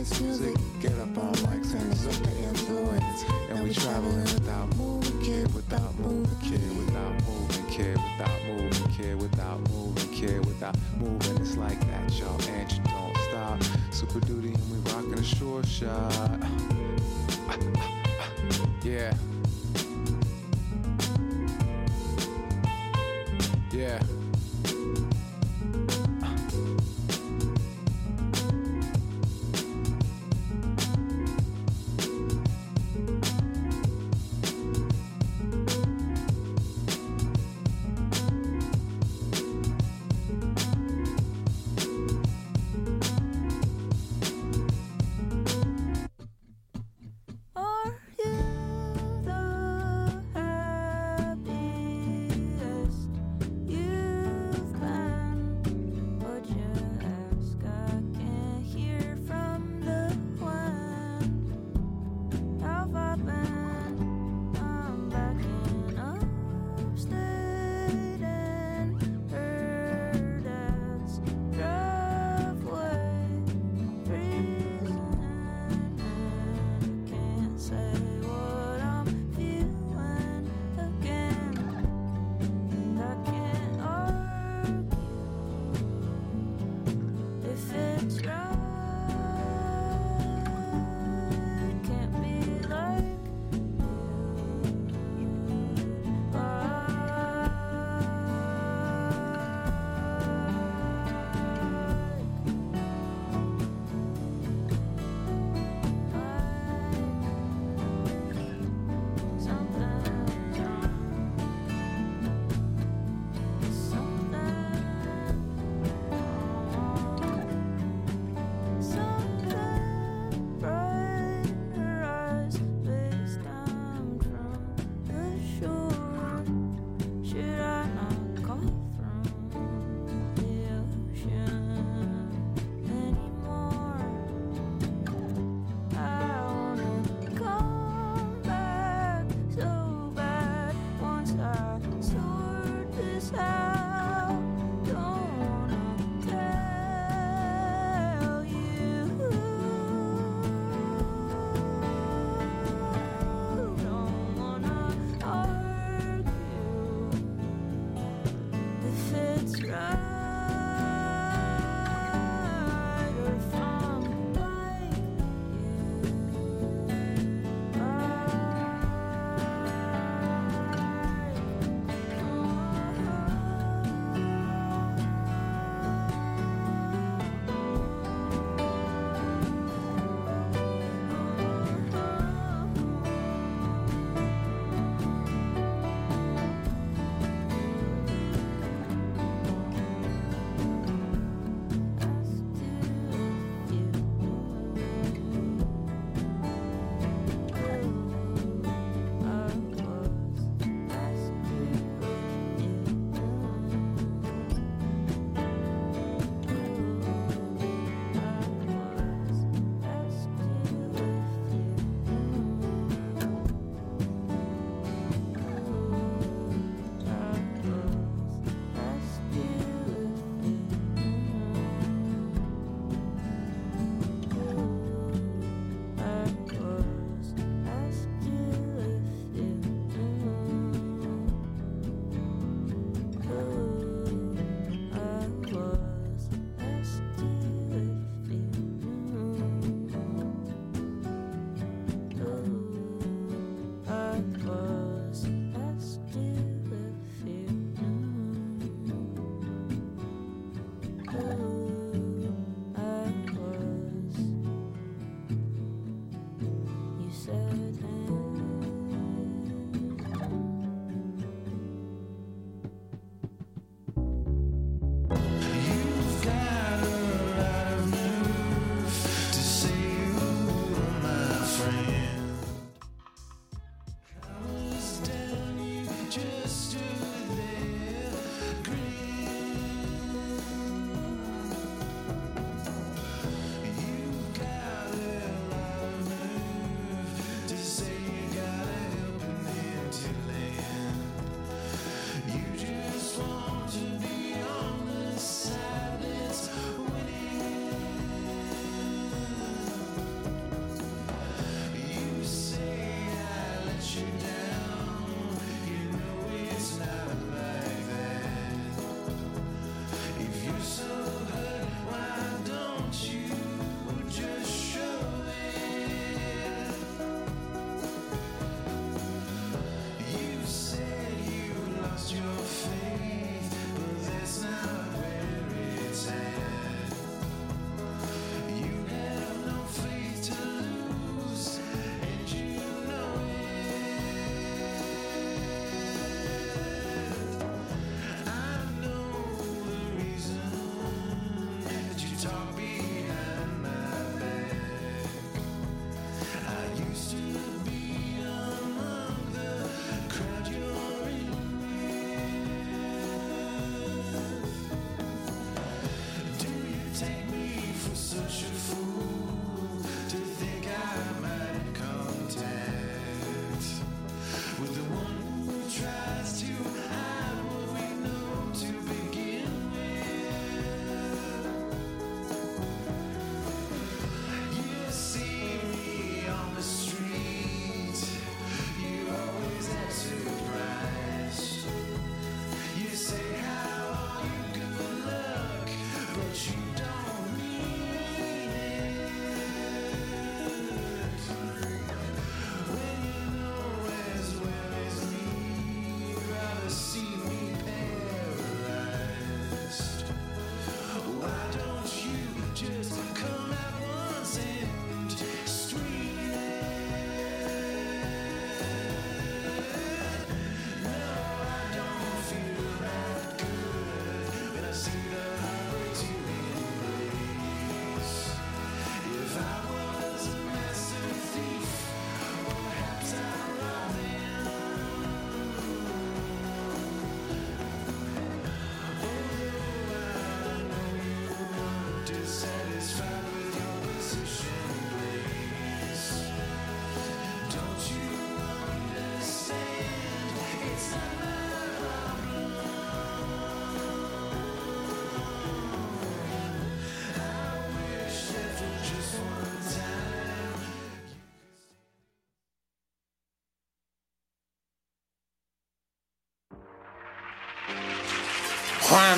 music, get up on mics and it's up the influence. And we traveling without moving, kid, without moving, kid, without moving, kid, without moving, kid, without moving, kid, without moving. It's like that, y'all, and you don't stop. Super Duty and we rockin' a short shot. Yeah. Yeah. You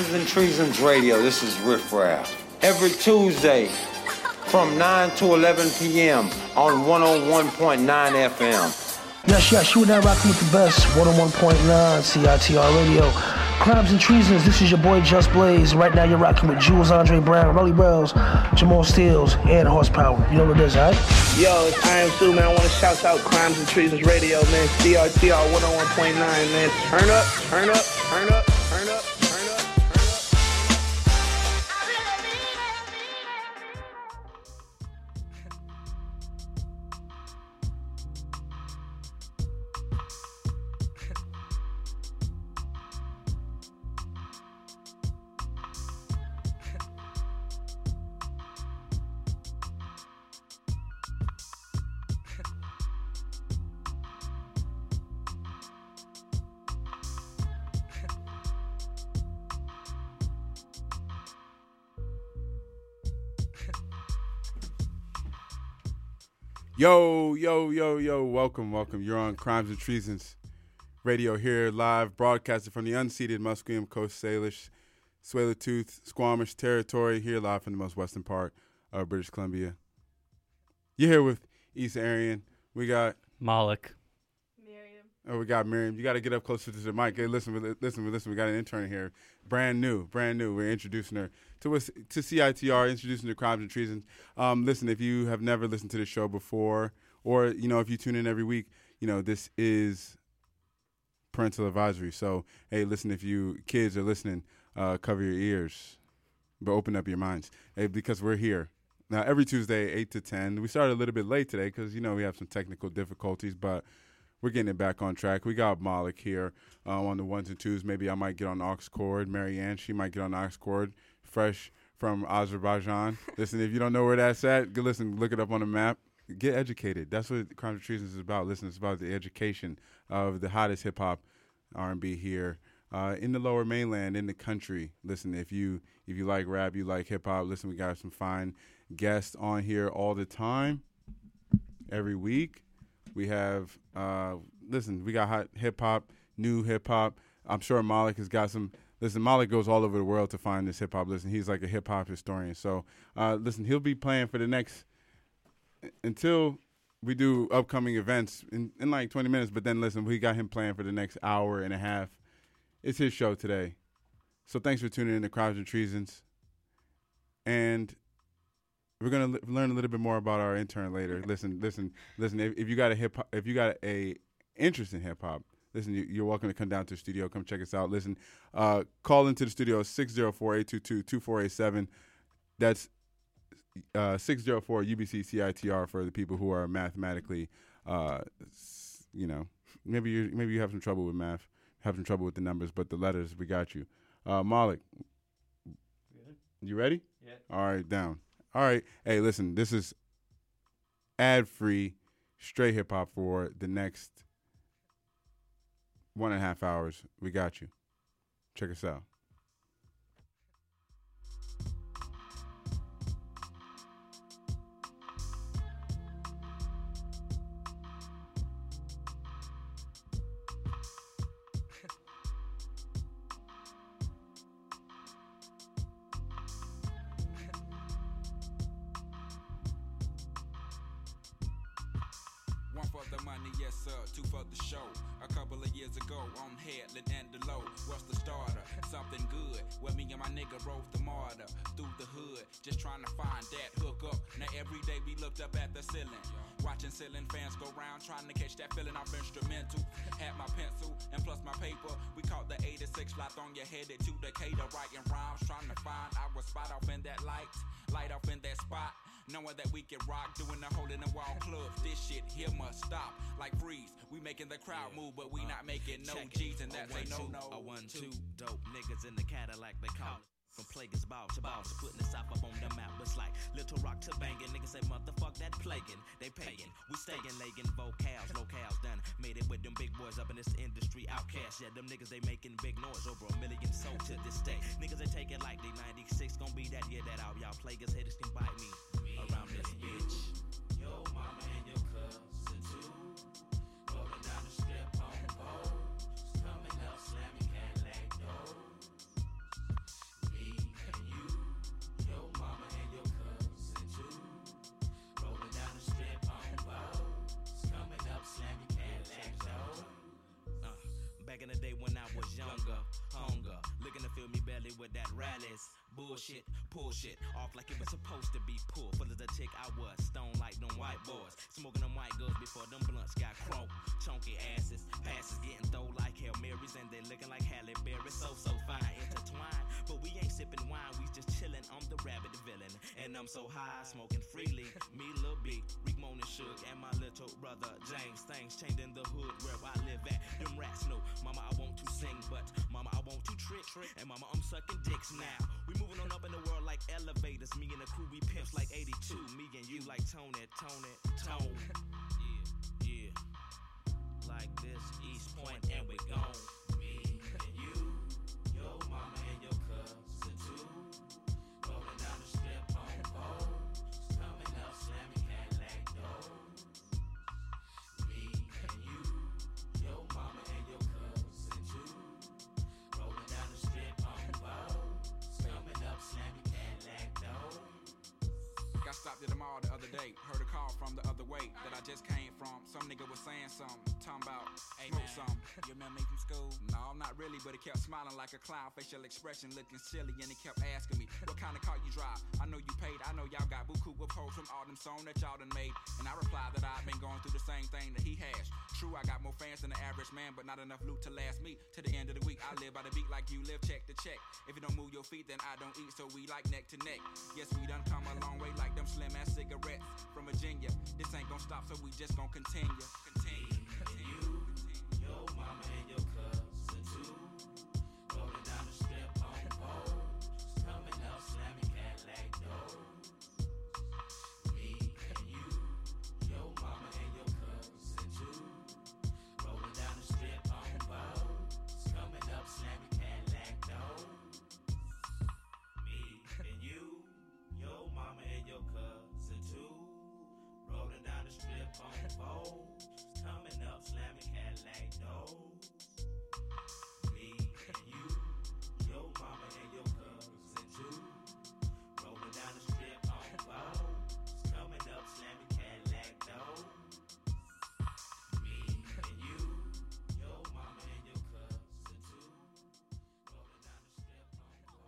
Crimes and Treasons Radio. This is Riff Raff. Every Tuesday from 9 to 11 p.m. on 101.9 FM. Yes, you and I rocking with the best. 101.9 CITR Radio. Crimes and Treasons, this is your boy Just Blaze. Right now you're rocking with Jules Andre Brown, Rolly Bells, Jamal Steels, and Horsepower. You know what it is, alright? Yo, it's I Am Sue, man. I want to shout out Crimes and Treasons Radio, man. CRTR 101.9, man. Turn up, turn up, turn up, turn up, turn up. Yo, welcome. You're on Crimes and Treasons Radio here, live, broadcasted from the unceded Musqueam Coast Salish, Tsleil-Waututh, Squamish territory, here live from the most western part of British Columbia. You're here with East Arian. We got Malik. We got Miriam. You got to get up closer to the mic. Hey, listen. We got an intern here, brand new. We're introducing her to CITR, introducing the Crimes and Treasons. Listen, if you have never listened to the show before, or if you tune in every week, this is parental advisory. So, hey, listen, if you kids are listening, cover your ears, but open up your minds, hey, because we're here now every Tuesday, 8 to 10. We started a little bit late today because we have some technical difficulties, but we're getting it back on track. We got Malik here on the ones and twos. Maybe I might get on the aux cord. Marianne, she might get on the aux cord, fresh from Azerbaijan. Listen, if you don't know where that's at, look it up on the map. Get educated. That's what Crimes and Treasons is about. Listen, it's about the education of the hottest hip-hop R&B here in the lower mainland, in the country. Listen, if you like rap, you like hip-hop, listen, we got some fine guests on here all the time, every week. We have, we got hot hip-hop, new hip-hop. I'm sure Malik has got some. Listen, Malik goes all over the world to find this hip-hop. Listen, he's like a hip-hop historian. So, listen, he'll be playing for the next, until we do upcoming events in like 20 minutes. But then, listen, we got him playing for the next hour and a half. It's his show today. So thanks for tuning in to Crimes and Treasons. And we're gonna learn a little bit more about our intern later. Listen. If you got a interest in hip hop, listen. You're welcome to come down to the studio. Come check us out. Listen, call into the studio 604-822-2487. That's 604 UBC CITR for the people who are mathematically, maybe you have some trouble with math, have some trouble with the numbers, but the letters, we got you. Malik, you ready? Yeah. All right, down. All right. Hey, listen, this is ad-free, straight hip-hop for the next 1.5 hours. We got you. Check us out. One for the money, yes sir, two for the show. A couple of years ago on Headland and Delow, what's the starter? Something good, where me and my nigga rode the martyr through the hood, just trying to find that hook up. Now every day we looked up at the ceiling, watching ceiling fans go round, trying to catch that feeling off instrumental. Had my pencil and plus my paper, we caught the 86 flight on your headed to Decatur, writing rhymes, trying to find our spot off in that light off in that spot. Knowing that we can rock, doing the hole in the wall club. This shit here must stop, like freeze. We making the crowd move, but we not making no G's, and that's a no. A 1-2, dope niggas in the Cadillac, they call it. From Plaguers ball to balls, putting the South up on the map. It's like Little Rock to banging. Niggas say, motherfuck that plaguing. They paying, we staying, lagging, vocals, locales done. Made it with them big boys up in this industry, outcasts. Yeah, them niggas, they making big noise, over 1 million sold to this day. Niggas, they take it like they 96, gon' be that year that out. Y'all Plaguers haters can bite me around this bitch. Yo, mama and your cousin too. Rolling down the strip on foes. Coming up, slamming Cadillac doors. malice. Bullshit, pull shit off like it was supposed to be pulled. Full of the tick I was, stone like them white boys. Smoking them white girls before them blunts got croaked. Chunky asses, passes getting thrown like Hail Marys, and they looking like Halle Berry. So fine, intertwined. But we ain't sipping wine, we just chillin'. I'm the rabbit, the villain, and I'm so high, smoking freely. Me, Lil B, Rick Moan and Suge, and my little brother James. Things changed in the hood where I live at. Them rats know, mama, I want to sing, but mama, I want to trick. And mama, I'm sucking dicks now. We moving on up in the world like elevators. Me and the crew, we pimps like 82. Me and you like Tone. Yeah. Like this, East Point, and we gone. Me and you, your mama and your cousin too. Rolling down the strip on poles. Coming up, slamming Cadillac doors. Me and you, your mama and your cousin too. Rolling down the strip on poles. Coming up, slamming Cadillac doors. Got stopped at the mall the other day. Heard a call from the other way that I just came from. Some nigga was saying something, talking about, hey, smoke some. You remember me from school? No, not really, but he kept smiling like a clown. Facial expression looking silly, and he kept asking me, what kind of car you drive? I know you paid, I know y'all got buku with hoes from all them songs that y'all done made. And I replied that I've been going through the same thing that he has. True, I got more fans than the average man, but not enough loot to last me to the end of the week. I live by the beat like you live, check to check. If you don't move your feet, then I don't eat, so we like neck to neck. Yes, we done come a long way like them slim ass cigarettes from Virginia. This ain't gonna stop, so we just gonna continue. You, your mama and your cousin too. Rolling down the strip on poles. Coming up, slamming Cadillac doors. Me and you, your mama and your cousin too. Rolling down the strip on poles. Coming up, slamming Cadillac doors. Me and you, your mama and your cousin too. Rolling down the strip on poles. Coming up, slamming Cadillac doors. Me and you, your mama and your cousin too. Rolling down the strip on poles. Coming up, slamming Cadillac doors. Me and you, your mama and your cousin too. Rolling down the strip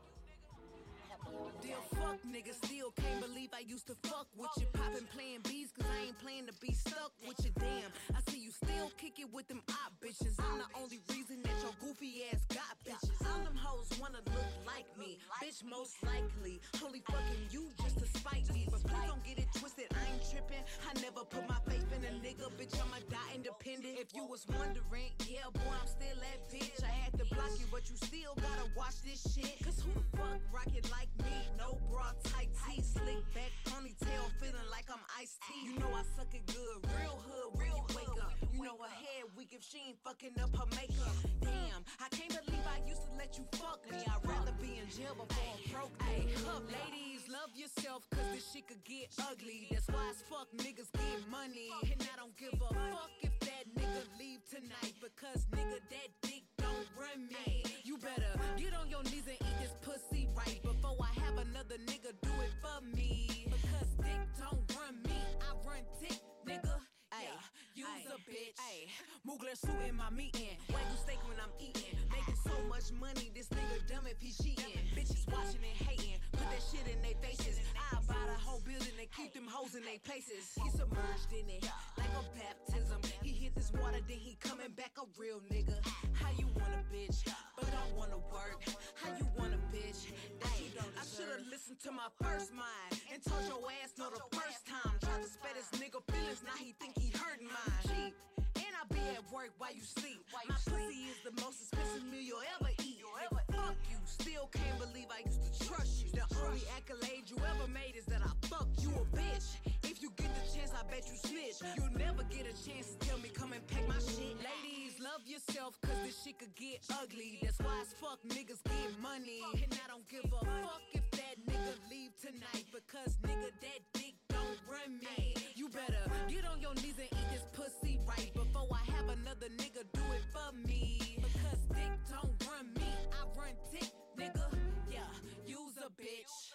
on poles. Dear fuck nigga, still can't believe I used to fuck with you. Poppin' playing bees, cause I ain't playing to be stuck with you. Damn, I see you still kick it with them op bitches. I'm the only reason that your goofy ass got bitches. All them hoes wanna look like me, bitch most likely. Only fucking you just to spite me. But please don't get it twisted, I ain't trippin'. I never put my faith in a nigga, bitch, I'ma die independent. If you was wondering, yeah boy, I'm still that bitch. I had to block you, but you still gotta watch this shit. Cause who the fuck rock it like me? No bra, tight tee, slick back, ponytail, feeling like I'm iced tea. You know I suck it good, real hood when you wake up. You know her head weak if she ain't fucking up her makeup. Damn, I can't believe I used to let you fuck me. I'd rather be in jail before I'm broke. Hey, ladies, love yourself, cause this shit could get ugly. That's why as fuck niggas get money. And I don't give a fuck if that nigga leave tonight, because nigga, that dick don't run me. You better get on your knees and eat this pussy right before I have another nigga do it for me. Because dick don't run me, I run dick, nigga. Yeah, you's a bitch. Ay, Mugler suit in my meeting. Wagyu steak when I'm eating. Making so much money, this nigga dumb if he cheating. Bitches watching and hating, put that shit in their faces. I buy the whole building and keep them hoes in their places. He submerged in it like a baptism. He hit this water, then he coming back a real nigga. How you want a bitch, but don't wanna work? How you want a bitch that you don't deserve? I should've listened to my first mind and told your ass no the first time. Tried to spare this nigga feelings, now he think he hurting mine. Cheap, and I be at work while you sleep. My pussy is the most expensive meal you'll ever eat. Nigga, fuck you, still can't believe I used to trust you. The only accolade you ever made is that I fucked you a bitch. If you get the chance, I bet you snitch. You'll never get a chance to tell me come and pack my shit. Ladies, love yourself, cause this shit could get ugly. That's why as fuck niggas get money. And I don't give a fuck if that nigga leave tonight, because nigga, that dick don't run me. You better get on your knees and eat this pussy right before I have another nigga do it for me. Because dick don't run me, I run dick, nigga. Yeah, you's a bitch.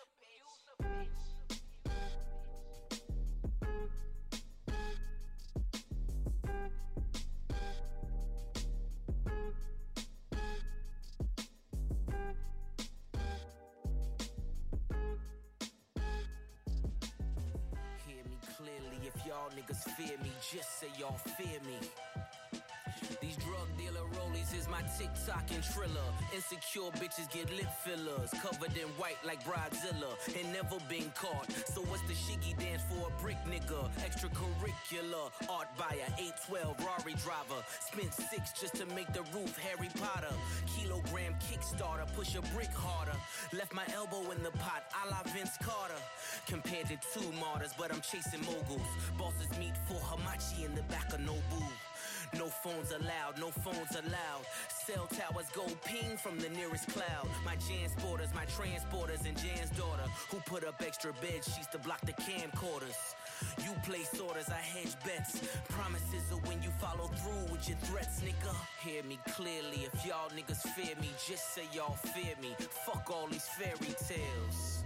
clearly if y'all niggas fear me. Just say y'all fear me. These drug dealer rollies is my TikTok and Triller. Insecure bitches get lip fillers, covered in white like Bridezilla, and never been caught. So what's the shiggy dance for a brick nigga? Extracurricular, art buyer, 812 Rari driver. Spent 6 just to make the roof Harry Potter. Kilogram Kickstarter, push a brick harder. Left my elbow in the pot, a la Vince Carter. Compared to 2 martyrs, but I'm chasing moguls. Bosses meet for Hamachi in the back of Nobu. No phones allowed, no phones allowed. Cell towers go ping from the nearest cloud. My Jansporters, my transporters, and Jan's daughter, who put up extra bed sheets to block the camcorders. You place orders, I hedge bets. Promises are when you follow through with your threats, nigga. Hear me clearly, if y'all niggas fear me, just say y'all fear me. Fuck all these fairy tales.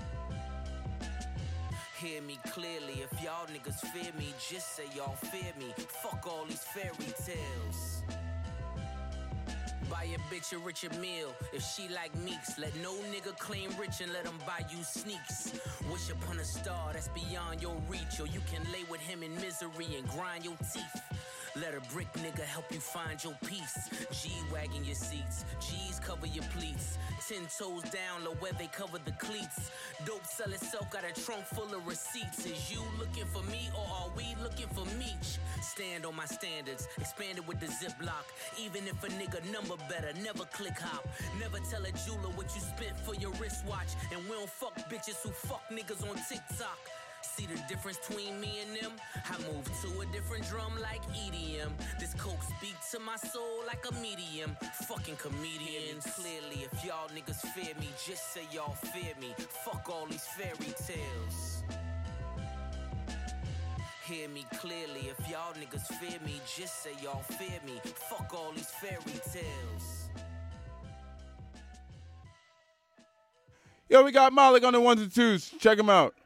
Hear me clearly, if y'all niggas fear me, just say y'all fear me. Fuck all these fairy tales. Buy a bitch a richer meal, if she like Meeks. Let no nigga claim rich and let him buy you sneaks. Wish upon a star that's beyond your reach, or you can lay with him in misery and grind your teeth. Let a brick nigga help you find your peace. G-wagging your seats, G's cover your pleats. 10 toes down, low where they cover the cleats. Dope sell itself, got a trunk full of receipts. Is you looking for me or are we looking for Meech? Stand on my standards, expanded with the Ziploc. Even if a nigga number better, never click hop. Never tell a jeweler what you spent for your wristwatch. And we don't fuck bitches who fuck niggas on TikTok. See the difference between me and them? I move to a different drum like EDM. This coke speak to my soul like a medium. Fucking comedians. Clearly, if y'all niggas fear me, just say y'all fear me. Fuck all these fairy tales. Hear me clearly, if y'all niggas fear me, just say y'all fear me. Fuck all these fairy tales. Yo, we got Malik on the 1s and 2s. Check him out.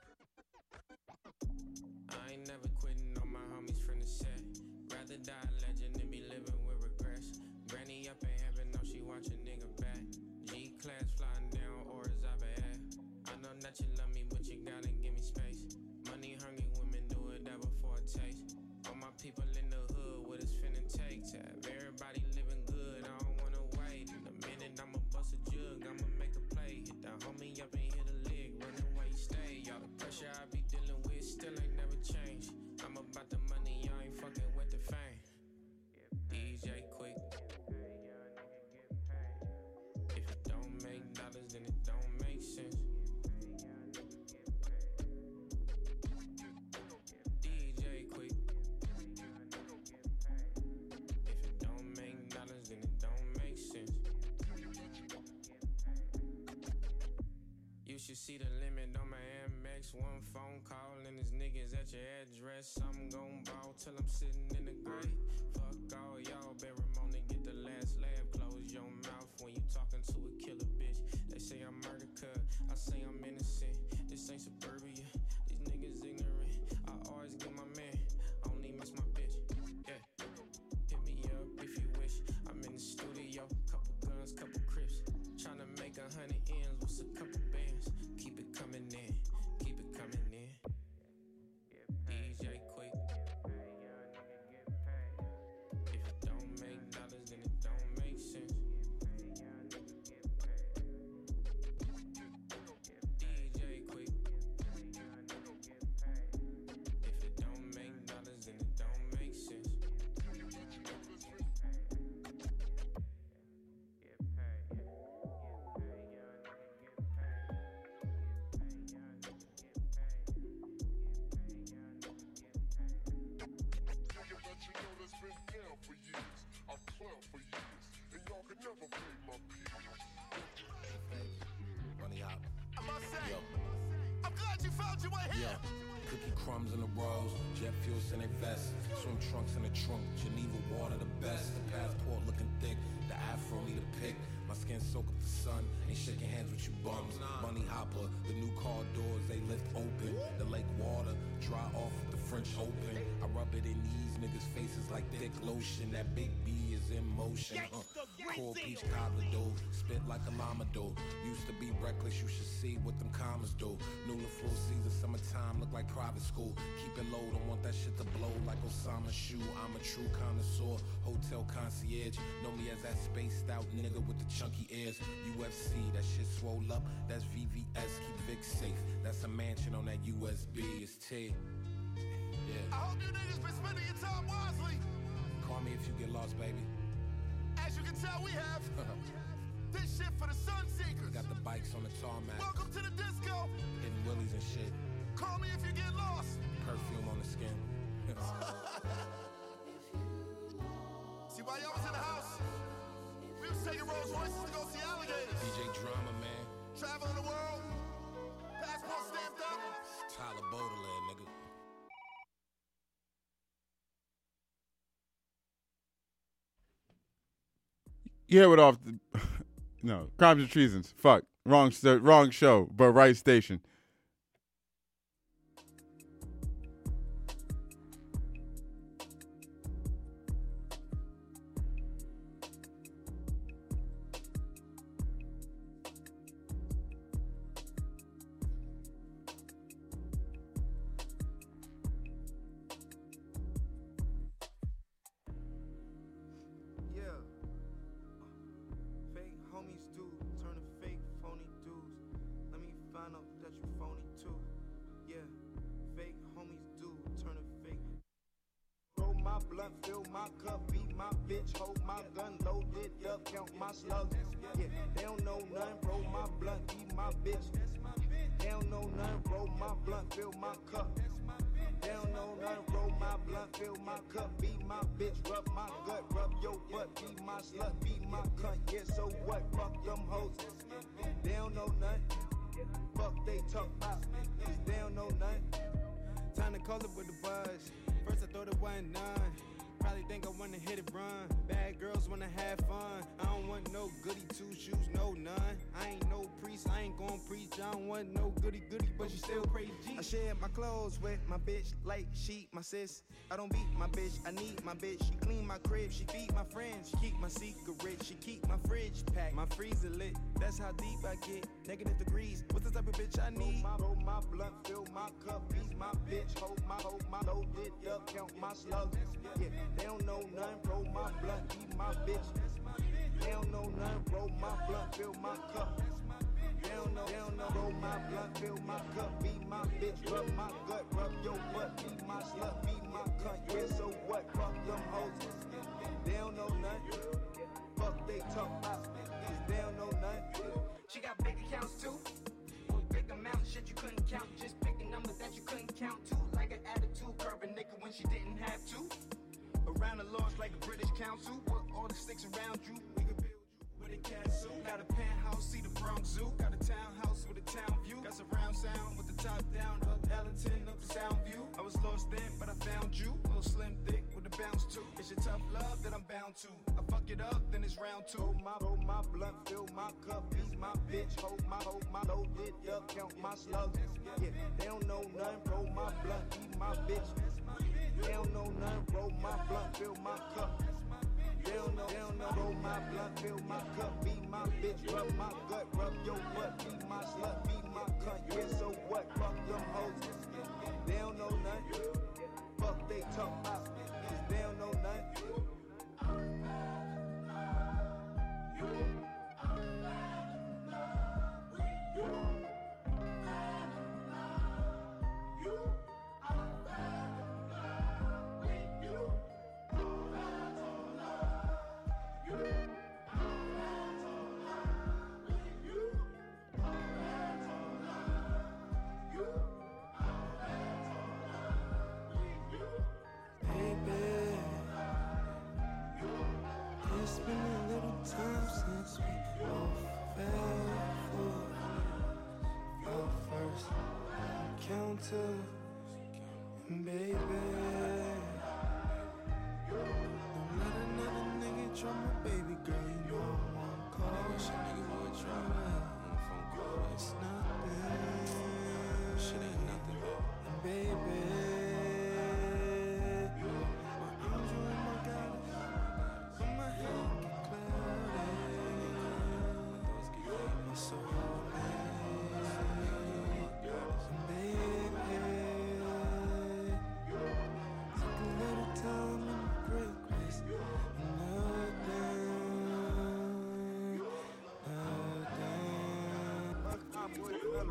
You see the limit on my Amex. One phone call and this niggas at your address. I'm gon' ball till I'm sitting in the grave. Fuck all y'all, bear on to get the last laugh. Close your mouth when you talking to a killer bitch. They say I'm murder cut, I say I'm innocent. This ain't suburbia, these niggas ignorant. I always get my man, only miss my bitch. Yeah, hit me up if you wish. I'm in the studio, couple guns, couple crips. Tryna make 100 ends, what's a couple bands? Keep it coming in, keep it coming in. DJ Quick. If it don't make dollars, then it don't make sense. DJ Quick. If it don't make dollars, then it don't make sense. Cookie crumbs in the rolls, jet fuel in their vest, swim trunks in the trunk, Geneva water the best, the passport looking thick, the afro need a pick, my skin soak up the sun, ain't shaking hands with you bums, money hopper, the new car doors they lift open, the lake water, dry off with the French Open, I rub it in these niggas faces like thick lotion, that big B is in motion, Cool peach cobbler, dude. Spit like a llama, dude. Used to be reckless, you should see what them commas do. New full season, summertime, look like private school. Keep it low, don't want that shit to blow like Osama's shoe. I'm a true connoisseur, hotel concierge. Know me as that spaced out nigga with the chunky ears. UFC, that shit swole up, that's VVS. Keep Vic safe, that's a mansion on that USB. It's T. Yeah. I hope you niggas been spending your time wisely. Call me if you get lost, baby. As you can tell, we have this shit for the sun seekers. Got the bikes on the tarmac. Welcome to the disco. Hitting willies and shit. Call me if you get lost. Perfume on the skin. See, while y'all was in the house, we was taking Rolls Royces to go see alligators. DJ Drama, man. Traveling the world. Passport stamped up. Tyler Baudelaire, nigga. You hear it off the no Crimes and Treasons. Fuck, wrong show, but right station. Fill my cup, beat my bitch, hold my gun, loaded up, count my slugs. Yeah, they don't know nothing, roll my blunt, beat my bitch. They don't know nothing, roll my blunt, fill my cup. They don't know nothing, roll my blunt, fill my cup, beat my bitch, rub my gut, rub your butt, beat my slut, beat my cunt. Yeah, so what? Fuck them hoes. They don't know nothing. Fuck they talk about. They don't know nothing. Time to call it with the buzz. First I thought it wasn't none. Probably think I wanna hit it run. Bad girls wanna have fun. I don't want no goody two shoes, no none. I ain't no priest, I ain't gon' preach. I don't want no goody, but you still praise G. I share my clothes with my bitch like she my sis. I don't beat my bitch, I need my bitch. She clean my crib, she feed my friends. She keep my secret, she keep my fridge packed. My freezer lit, that's how deep I get. Negative degrees, what's the type of bitch I need? Roll my blunt, fill my cup, beat my bitch, hold my loaded up, count my slugs. Yeah, they don't know nothing, roll my blunt, beat my bitch. They don't know nothing, roll my blunt, fill my cup. They don't know, roll my blunt, fill my cup, beat my bitch, rub my gut, rub your butt, beat my slut, beat my cunt. Yeah, so what? Fuck them hoes. They don't know nothing. Fuck they talk about. They don't know nothing. She got big accounts too. With big amounts, shit you couldn't count. Just picking numbers that you couldn't count to. Like an attitude, curve a nigga when she didn't have to. Around the laws like a British council. With all the sticks around you, we could build you with a castle. Got a penthouse, see the Bronx Zoo. Got a townhouse with a town view. Got surround sound with the top down. Up Ellington, up the sound view. I was lost then, but I found you. Little slim thick with a bounce too. It's your tough love that I'm bound to. I fuck it up, then it's round two. Roll my blunt, fill my cup, beat my bitch, hold my loaded up, count my slugs. Yeah, they don't know nothing, roll my blunt, beat my bitch. They don't know nothing, roll my blunt, fill my cup. They don't know, roll my blunt, fill my cup, beat my bitch, rub my gut, rub your butt, beat my slut, beat my cunt. Yeah, so what? Fuck them hoes. They don't know nothing. Fuck they talk about. They don't know nothing. It's been a little time since we both fell for your first encounter, baby. Don't let another nigga try my baby girl, you know I won't call. Wish a nigga would try my phone call. It's nothing. Shit ain't nothing, baby. My arms around my goddess, but my head get cloudy.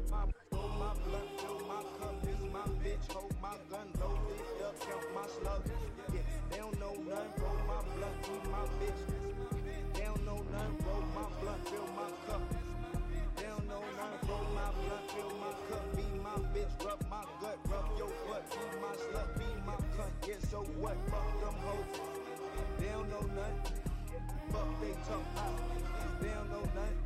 Roll my blunt, fill my cup, this my bitch, hold my gun, loaded up, count my slugs. Yeah, they don't know nothing, roll my blunt, be my bitch. They don't know nothing, roll my blunt, fill my cup. They don't know nothing, roll my blunt, fill my cup, be my bitch, rub my gut, rub your butt, be my slut, be my cunt. Yeah, so what? Fuck them hoes. They don't know nothing. Fuck they talk about. They don't know nothing.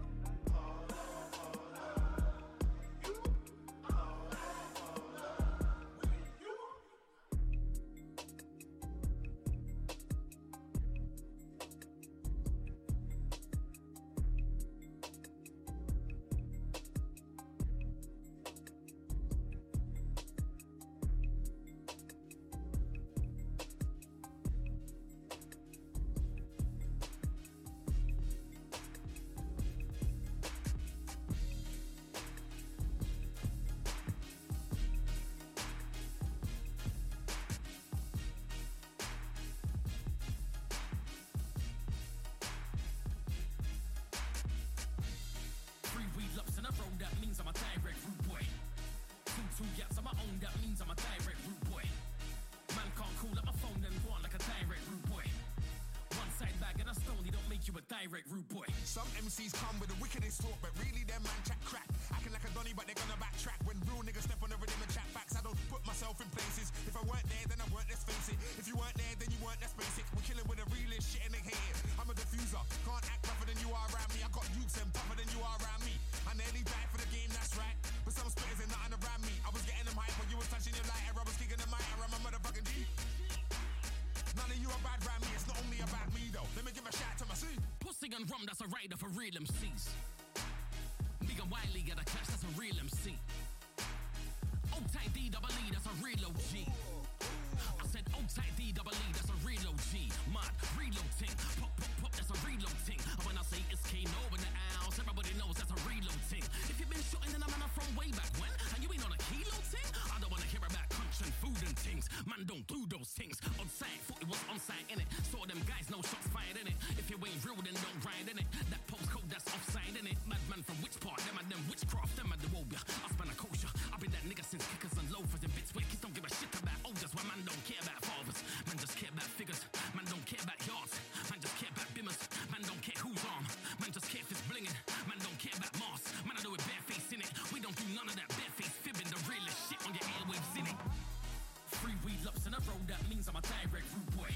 Two yaps on my own, that means I'm a direct rude boy. Man can't call up my phone and go on like a direct rude boy. One side bag and a stone, they don't make you a direct rude boy. Some MCs come with the wickedest talk, but really them man chat crap. Acting like a Donny, but they're gonna backtrack. When real niggas step on the rhythm and chat facts, I don't put myself in places. If I weren't there, then I weren't, let's face it. If you weren't there, then you weren't, that's basic. We're killing with the realest shit and they hate it. I'm a diffuser, can't act tougher than you are around me. I got dukes and tougher than you are around me. I nearly died for the game, that's right. But some spitters ain't nothing around me. I was getting them hype when you was touching your lighter. I was kicking the mic, I'm a motherfucking G. None of you are bad around me, it's not only about me though. Let me give a shout to my C. Pussy and rum, that's a rider for real MCs. Big and Wiley get a clash, that's a real MC. Old tight D-double-E, that's a real OG. I said old tight D-double-E, that's a real OG. Mad, reload ting, pop, pop, pop, that's a reload ting. And when I say it's Kano in the house, everybody knows that's a reload ting. If you've been shooting, then I'm from way back when, and you ain't on a kilo ting, I don't wanna hear about crunch and food and things. Man, don't do those things. On site, thought it was on site, innit? Saw them guys, no shots fired, innit? If you ain't real, then don't grind, innit? That postcode, that's offside, innit? Madman from which part? Them and them witchcraft, them and the Wobia. I span a kosher. I've been that nigga since kickers and loafers and bits where kids don't give a shit about olders. Why man don't care about fathers? Man just care about figures. Man don't care about yards. Man just care about bimmers. Man don't care who's arm. Man just care if it's blinging. Man don't care about masks. Man I do it bareface in it. We don't do none of that bareface fibbing. The realest shit on your airwaves in it. Free weed lops in a row, that means I'm a direct rude boy.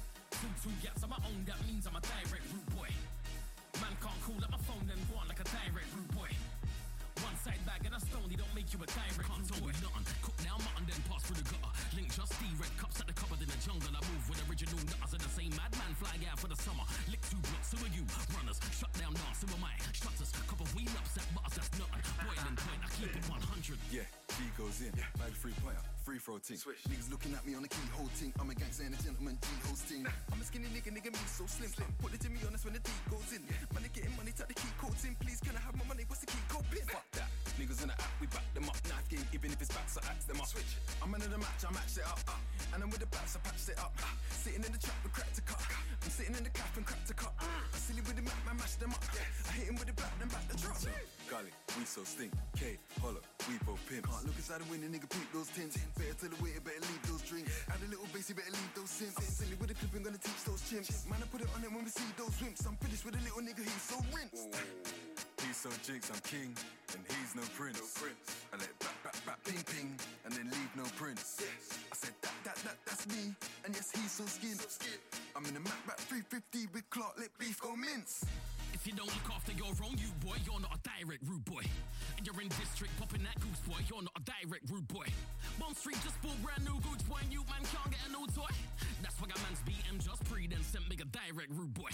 Two yaps on my own, that means I'm a direct rude boy. Man can't call up my phone and go on like a direct rude boy. One side bag and a stone, they don't make you a direct rude boy. Nothing. Cook now mutton, then pass through the gutter. Link just D, red cups at the cupboard in the jungle. I move with original nutters and the same madman fly out for the summer. Lick 2 blocks, who are you? Runners, shut down dance, who am I? Shutters, cup of weed ups at butters, that's nothing. Boiling point, I keep it 100. Yeah, G goes in, bag 3-pointer, free throw ting. Switch. Niggas looking at me on the keyhole ting. I'm a gangster and a gentleman, G-host ting. I'm a skinny nigga, me so slim. Put it to me honest when the D goes in. Man, they getting money, take the key codes in. Please, can I have my money? What's the key code pin? Fuck that. Niggas in the app, we back them up. Knife game, even if it's back, so axe them up. Switch. I'm into the match, I matched it up. And I'm with the bats, I patched it up. Sitting in the trap, we cracked a cut. I'm sitting in the cap and cracked a cut. I'm silly with the map, man, mash them up. I hit him with the back, then back the drop. Golly, we so stink. K, holler, we both pimps. Can't look inside the window, nigga, peep those tints. Better tell the waiter, better leave those drinks. Add a little bass, you better leave those simps. Silly with the clip, I'm gonna teach those chimps. Man, I put it on it when we see those wimps. I'm finished with a little nigga, he's so rinsed. He's so jinx, I'm king, and he's no prince. I let back, ping, ping, and then leave no prince. I said that's me, and yes, he's so skint. I'm in the Mac back 350 with Clark, let beef go mince. If you don't look after your own, you boy, you're not a direct rude boy. And you're in district popping that goose boy, you're not a direct rude boy. Bond Street just bought brand new goods boy, and you man can't get a new toy. That's why a man's BM just pre, then sent me a direct rude boy.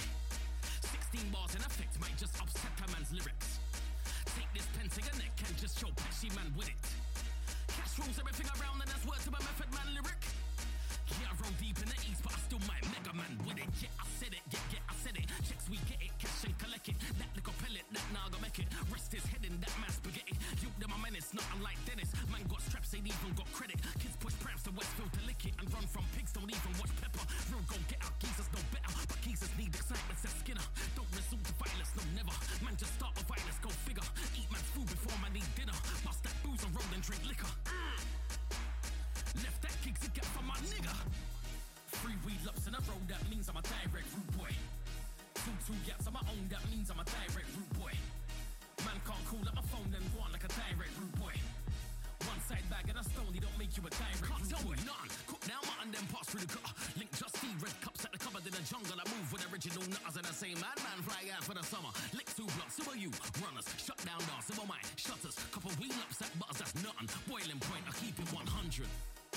16 bars in effect might just upset a man's lyrics. Take this pen to your neck and just show Pesci man with it. Cash rules everything around and that's word to my method man lyric. Yeah, I roll deep in the east, but I still might mega man with it. Yeah, I said it, yeah, I said it. Checks we get it, cash and collect it. That little pellet, that naga make it. Rest his head in that man spaghetti. You them a menace, not unlike Dennis. Man got straps, ain't even got credit. Kids push prams to Westfield to lick it and run from pigs, don't even watch Pepper. Real go get out, geezers no better, but geezers need excitement, says Skinner. Don't resort to violence, no never. Man just start a violence, go figure. Eat man's food before man eat means I'm a direct root boy. Man can't call up my phone then go on like a direct root boy. One side bag and a stone, they don't make you a direct root boy. Can't tell me nothing. Cook now, mutton, then pass through the gutter. Link just see red cups at the cupboard in the jungle. I move with original nutters and I say, man, fly out for the summer. Lick 2 blocks, who are you? Runners, shut down dance, who am I? Shutters, couple wheel ups at butters, that's nothing. Boiling point, I keep it 100.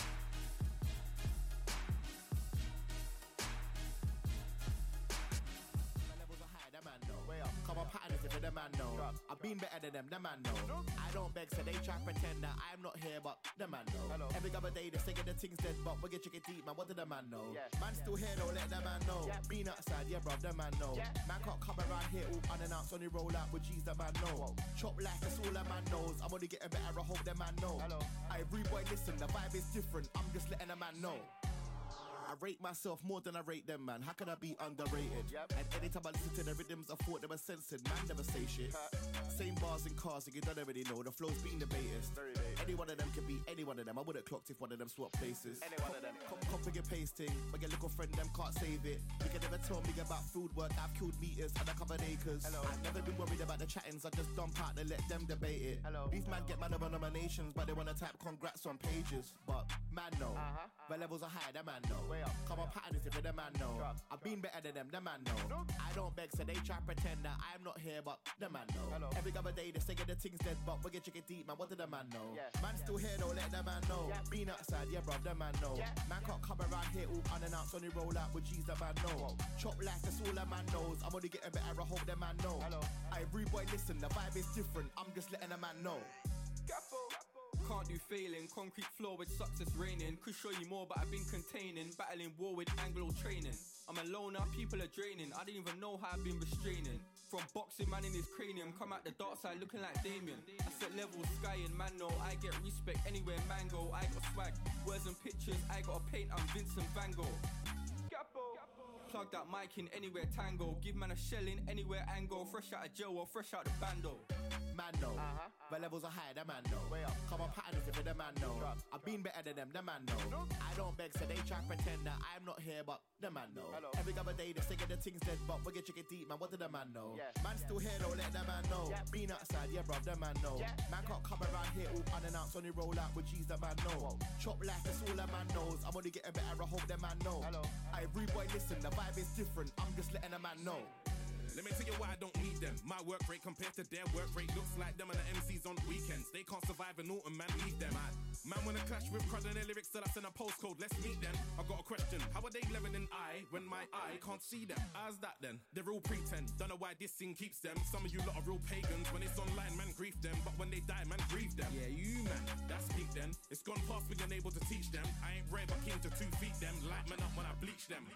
Come on, pattern if the man know. I've been better than them, the man know. I don't beg, so they try pretend that I'm not here, but the man know. Every other day they say the things dead, but we get chicken deep, man. What did the man know? Man still here, don't let the man know. Been outside, yeah, bruv, the man know. Man can't come around here all unannounced, only roll out with G's, the man know. Chop life, that's all the man knows. I'm only getting better, I hope the man know. I rude boy, listen, the vibe is different. I'm just letting the man know. I rate myself more than I rate them, man. How can I be underrated? And anytime I listen to the rhythms, I thought they were censored. Man never say shit. Same bars and cars, so you don't already know. The flow's been debated. Any one of them can be any one of them. I would've clocked if one of them swap places. Any one of them. Copying and pasting, but your little friend them can't save it. You can never tell me about food work. I've killed meters and I covered acres. I've never been worried about the chattings. I just dump out and let them debate it. These man get man over nominations, but they wanna type congrats on pages. But man know, the levels are high. The man know. Come on, pattern if the man know. I've been better than them. The man know. I don't beg, so they try pretend that I'm not here, but the man know. Every other day they say the things dead, but we get chicken deep, man. What did the man know? Man still here, don't let the man know. Been outside, yeah, bruv, the man know. Man can't come around here all unannounced, only roll out with G's, the man know. Chop life, that's all the man knows. I'm only getting better, I hope the man know. I rude boy, listen, the vibe is different. I'm just letting the man know. Can't do failing, concrete floor with success raining. Could show you more, but I've been containing. Battling war with Anglo training. I'm a loner, people are draining. I didn't even know how I've been restraining. From boxing, man in his cranium. Come out the dark side looking like Damien. I set levels, sky and man know. I get respect anywhere man go. I got swag, words and pictures. I got a paint, I'm Vincent Van Gogh. Plug that mic in anywhere tango. Give man a shell in anywhere angle. Fresh out of jail or fresh out the bando. Man know, the levels are high, the man know. Come on, pattern if the man know. I've been better than them, the man know. I don't beg, so they try pretend that I'm not here, but the man know. Every other day they say the things dead, but we get chicken deep, man. What did the man know? Man still here, don't let the man know. Been outside, yeah, bruv, the man know. Man can't come around here all unannounced, only roll out with G's, the man know. Chop life, that's all the man knows. I'm only getting better, I hope the man know. I rude boy, listen, the vibe is different. I'm just letting the man know. Let me tell you why I don't need them. My work rate compared to their work rate looks like them and the MCs on weekends. They can't survive in autumn, man, leave them. Man wanna clash with crud and their lyrics, so I send a postcode, let's meet them. I got a question, how are they living in I when my eye can't see them? How's that then? They're all pretend, don't know why this thing keeps them. Some of you lot are real pagans, when it's online, man, grief them. But when they die, man, grieve them. Yeah, you, man, that's peak then. It's gone past being able to teach them. I ain't brave, but keen to 2 feet them. Light man up when I bleach them.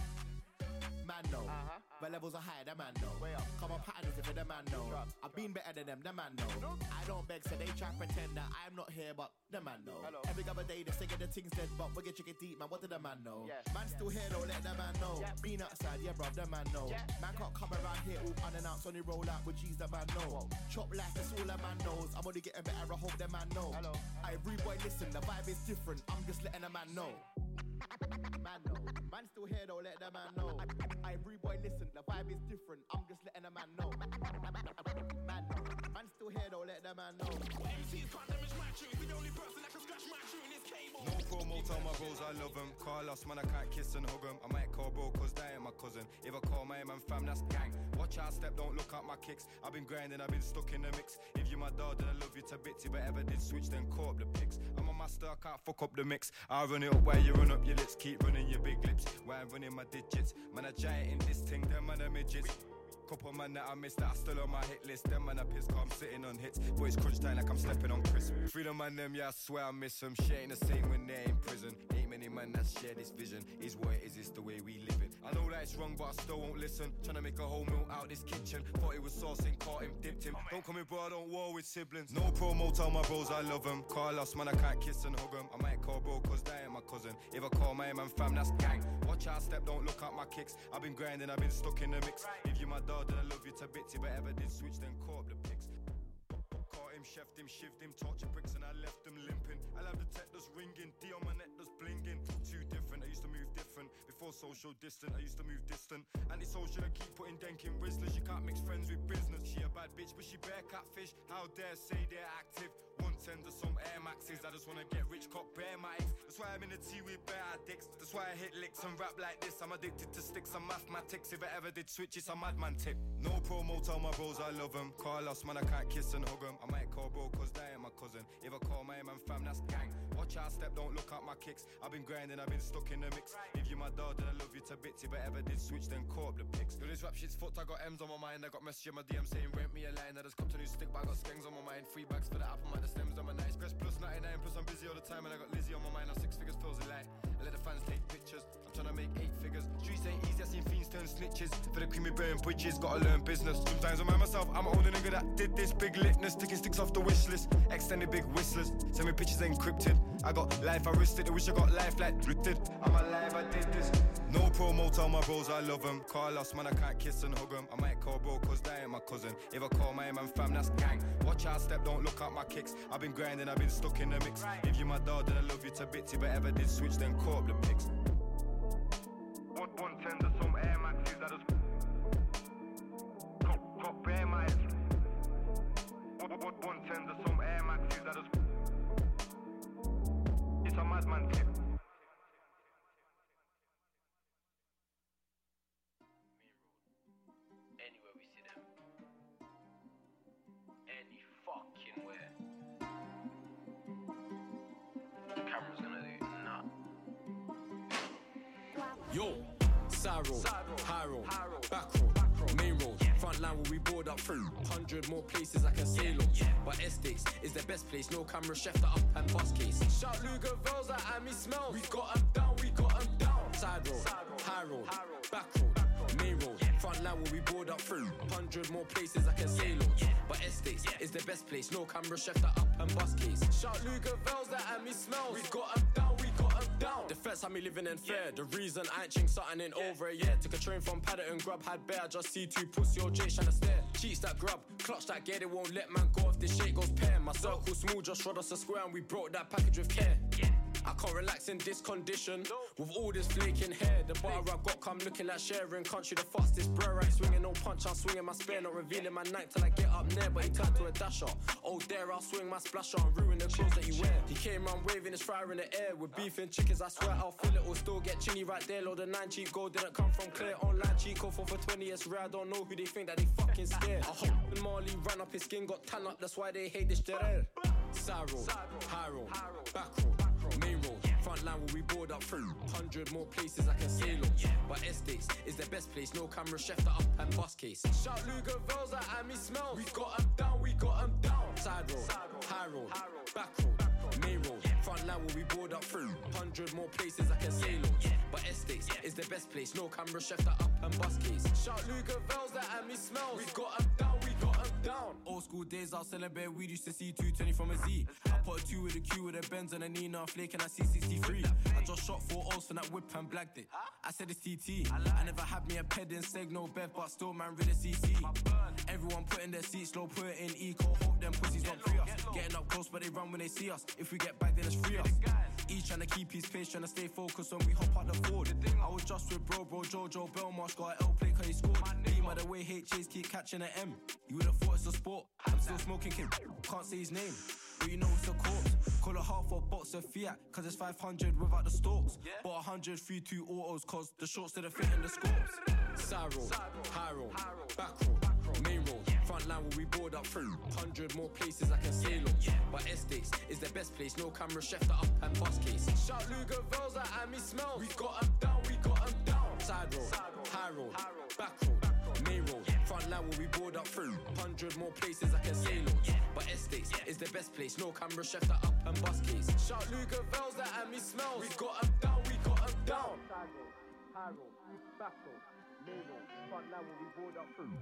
Man know, the levels are high, the man know. Come on, pattern if the man know. I've been better than them, the man know. I don't beg, so they try pretend that I'm not here, but the man know. Every other day they say the things dead, but we get chicken deep, man. What did the man know? Man still here, don't let the man know. Been outside, yeah, bruv, the man know. Man can't come around here all unannounced, only roll out with G's, the man know. Chop life, that's all the man knows. I'm only getting better, I hope the man know. I rude boy, listen, the vibe is different. I'm just letting the man know. Man know, man still here, don't let the man know. I rude boy, listen, the vibe is different. I'm just letting the man know. Man know, man still here, don't let the man know. MCs can't damage my tune. The only person that can scratch my tune is Cable. No promo, tell my bros I love them. Carlos, man, I can't kiss and hug them. I might call bro, cause they ain't my cousin. If I call my man fam, that's gang. Watch out, step, don't look at my kicks. I've been grinding, I've been stuck in the mix. If you my dog, then I love you to bits. If I ever did switch, then call up the pics. I'm a master, I can't fuck up the mix. I run it up while you run up your lips. Keep running your big lips while I'm running my digits. Man, I giant in this thing, them man, I midgets. Couple man that I missed that are still on my hit list. Them man I piss, cause I'm sitting on hits. Boys crunch time like I'm stepping on crisp. Freedom man them, yeah, I swear I miss them. Shit ain't the same when they're in prison. Ain't many man that share this vision. Is what it is, it's the way we live it. I know that it's wrong, but I still won't listen. Tryna make a whole meal out this kitchen. Thought it was saucing, caught him, dipped him. Don't come in, bro, I don't war with siblings. No promo, tell my bros I love them. Carlos, man, I can't kiss and hug them. I might call bro, cause they ain't my cousin. If I call my man fam, that's gang. Watch out, step, don't look at my kicks. I've been grinding, I've been stuck in the mix. If you my dog, then I love you to bits. If I ever did switch, then call up the pics. Caught him chefed him, shivved him, torture bricks, and I left them limping. I love the tech that's ringing, D on my neck that's blinging. Too different, I used to move different. Before social distant, I used to move distant. Antisocial, I keep putting denking Rizzlers. You can't mix friends with business. She a bad bitch, but she bare catfish. How dare say they're active? 110 to some Air Maxes. I just wanna get rich, cop bare my ex. That's why I'm in the tea with bare addicts. That's why I hit licks and rap like this. I'm addicted to sticks and mathematics. If I ever did switch, it's a madman tip. No promo, tell my bros I love them. Carlos, man, I can't kiss and hug them. I might call bro, cause they ain't my cousin. If I call my man fam, that's gang. Watch out, step, don't look at my kicks. I've been grinding, I've been stuck in the mix. If you my dog, then I love you to bits. If I ever did switch, then call up the pics. Do this rap shit's fucked, I got M's on my mind. I got message in my DM saying rent me a line. I just come to new stick, but I got skangs on my mind. 3 bags for the apple, man, the stems on my nice. Press plus 99, plus I'm busy all the time. And I got Lizzie on my mind, now 6 figures feels a lie. I let the fans take pictures, I'm trying to make 8 figures. Streets ain't easy, I seen fiends turn snitches. For the creamy burning bridges, gotta learn business. Sometimes I mind myself, I'm an older nigga that did this. Big litness, sticking sticks off the wish list. Extended big whistlers, send me pictures encrypted. I got life, I risked it, I wish I got life like drifted. I'm alive, I did this. No promo, tell my bros I love them. Carlos, man, I can't kiss and hug them. I might call bro, cause they ain't my cousin. If I call my man fam, that's gang. Watch out, step, don't look at my kicks. I've been grinding, I've been stuck in the mix. If you my dog, then I love you to bits. If I ever did switch, then call up the pics. 110 to some Air Maxes, I just cop bare my 110 to some Air Maxes, I just it's a madman tip. Anywhere we see them, any fucking where, the camera's gonna do nothing. Yo, side road, high road, back road, main road, front line where we board up through 100 more places I can sail on. But estates is the best place, no camera, chef that up and bus case. Shout Lugervel's that Amy smells. We got them down, we got them down. Side road, high road, back road, main road, front line where we board up through 100 more places I can sail on. But estates is the best place, no camera, chef that up and bus case. Shout Lugervel's that Amy smells. We got them down, we got them down. Defense had me living in fear. The reason I ain't ching something in over a year. Took a train from Paddington, grub had bear. I just see 2 pussy old Jake trying to stare. Cheats that grub, clutch that get it, won't let man go if this shit goes pair. My circle small, just showed us a square and we broke that package with care. I can't relax in this condition with all this flaking hair. The bar I got come looking like sharing country. The fastest bro, right? Swinging no punch, I'm swinging my spear. Not revealing my night till I get up there. But he turned to a dasher. Oh, there, I'll swing my splasher and ruin the clothes that you wear. He came round waving his fire in the air. With beef and chickens, I swear I'll fill it or still get chinny right there. Load of 9 cheap gold didn't come from clear. Online Chico for 20, it's rare. I don't know who they think that they fucking scared. I hope when Marley ran up his skin, got tan up, that's why they hate this dead. Side road, high road, back road, main road, front line where we board up through 100 more places I can sail on. But estates is the best place, no camera, chef that up and bus case. Shout Lugervel's that Amy smells. We got them down, we got them down. Side road, high road, back road, main road, front line where we board up through 100 more places I can sail on. But estates is the best place, no camera, chef that up and bus case. Shout Lugervel's that Amy smells. We got them down, we got them down. Old school days, I was selling bare weed, used to see 220 from a Z. I put a 2 with a Q with a Benz and a Nina flake and I see 63. I just shot 4 O's for that whip and blagged it. I said it's TT. I never had me a ped in seg, no bev, but still man with a CC. Everyone put in their seats, slow, put it in eco. Hope them pussies don't free us. Getting up close, but they run when they see us. If we get back, then it's free us. Each trying to keep his pace, trying to stay focused when we hop out the Ford. I was just with bro, Jojo Belmarsh, got an L play cause he scored. Beam by the way HJs keep catching an M. You would've thought it's a sport. I'm still smoking kid, can't say his name, but you know it's a corpse. Call a half a box of Fiat, cause it's 500 without the stalks. But 100 3-2 autos, cause the shorts didn't fit in the scopes. Side road, high road, back road, main road, front line where we board up through 100 more places I can sail on. But estates is the best place, no camera, chef that up and bus case. Shout Lugervel's that Amy smells. We got them down, we got them down. Side road, high road, back road, main road, front line where we board up through 100 more places I can sail on. But estates is the best place, no camera, chef that up and bus case. Shout Lugervel's that Amy smells. We got them down, we got them down. Side road, high road, back road, main road, front line where we board up through.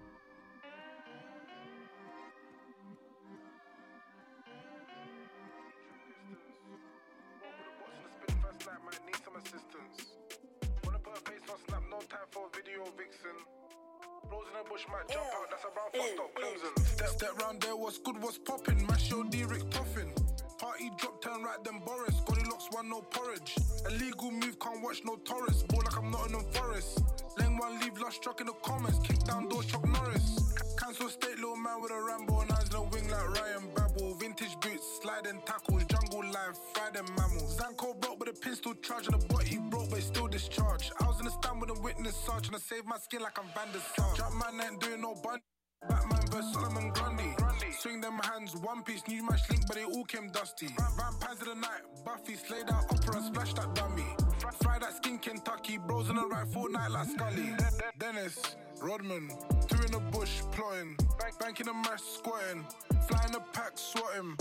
First night might need some assistance. Wanna put a face on Snap, no time for a video vixen. Bros in the bush might jump out, that's a brown fucked up crimson. Step round there, what's good, what's poppin'? Mash your D-Rick Toffin. Party drop, turn right, then Boris. Goldilocks one, no porridge. Illegal move, can't watch no tourists. Ball like I'm Nottingham Forest. Lane one, leave last struck in the comments. Kick down door, Chuck Norris. Cancel state, little man with a Rambo. And eyes in the wing like Ryan Babel. Vintage boots, sliding tackles. Jungle life, Friday mammals. Zanko broke, but the pin still charged. And the body broke, but it's still discharged. I was in the stand with a witness search. And I saved my skin like I'm Van der Sar. Jump man ain't doing no bun. Batman vs Solomon Grundy. Swing them hands, one piece, new match link, but they all came dusty. Vampires of the night, Buffy, slayed out opera, splashed that dummy. Fry that skin Kentucky, bros on the right, Fortnite like Scully. Dennis, Rodman, two in the bush, plotting. Banking a mash, squatting. Flying the pack, swat him.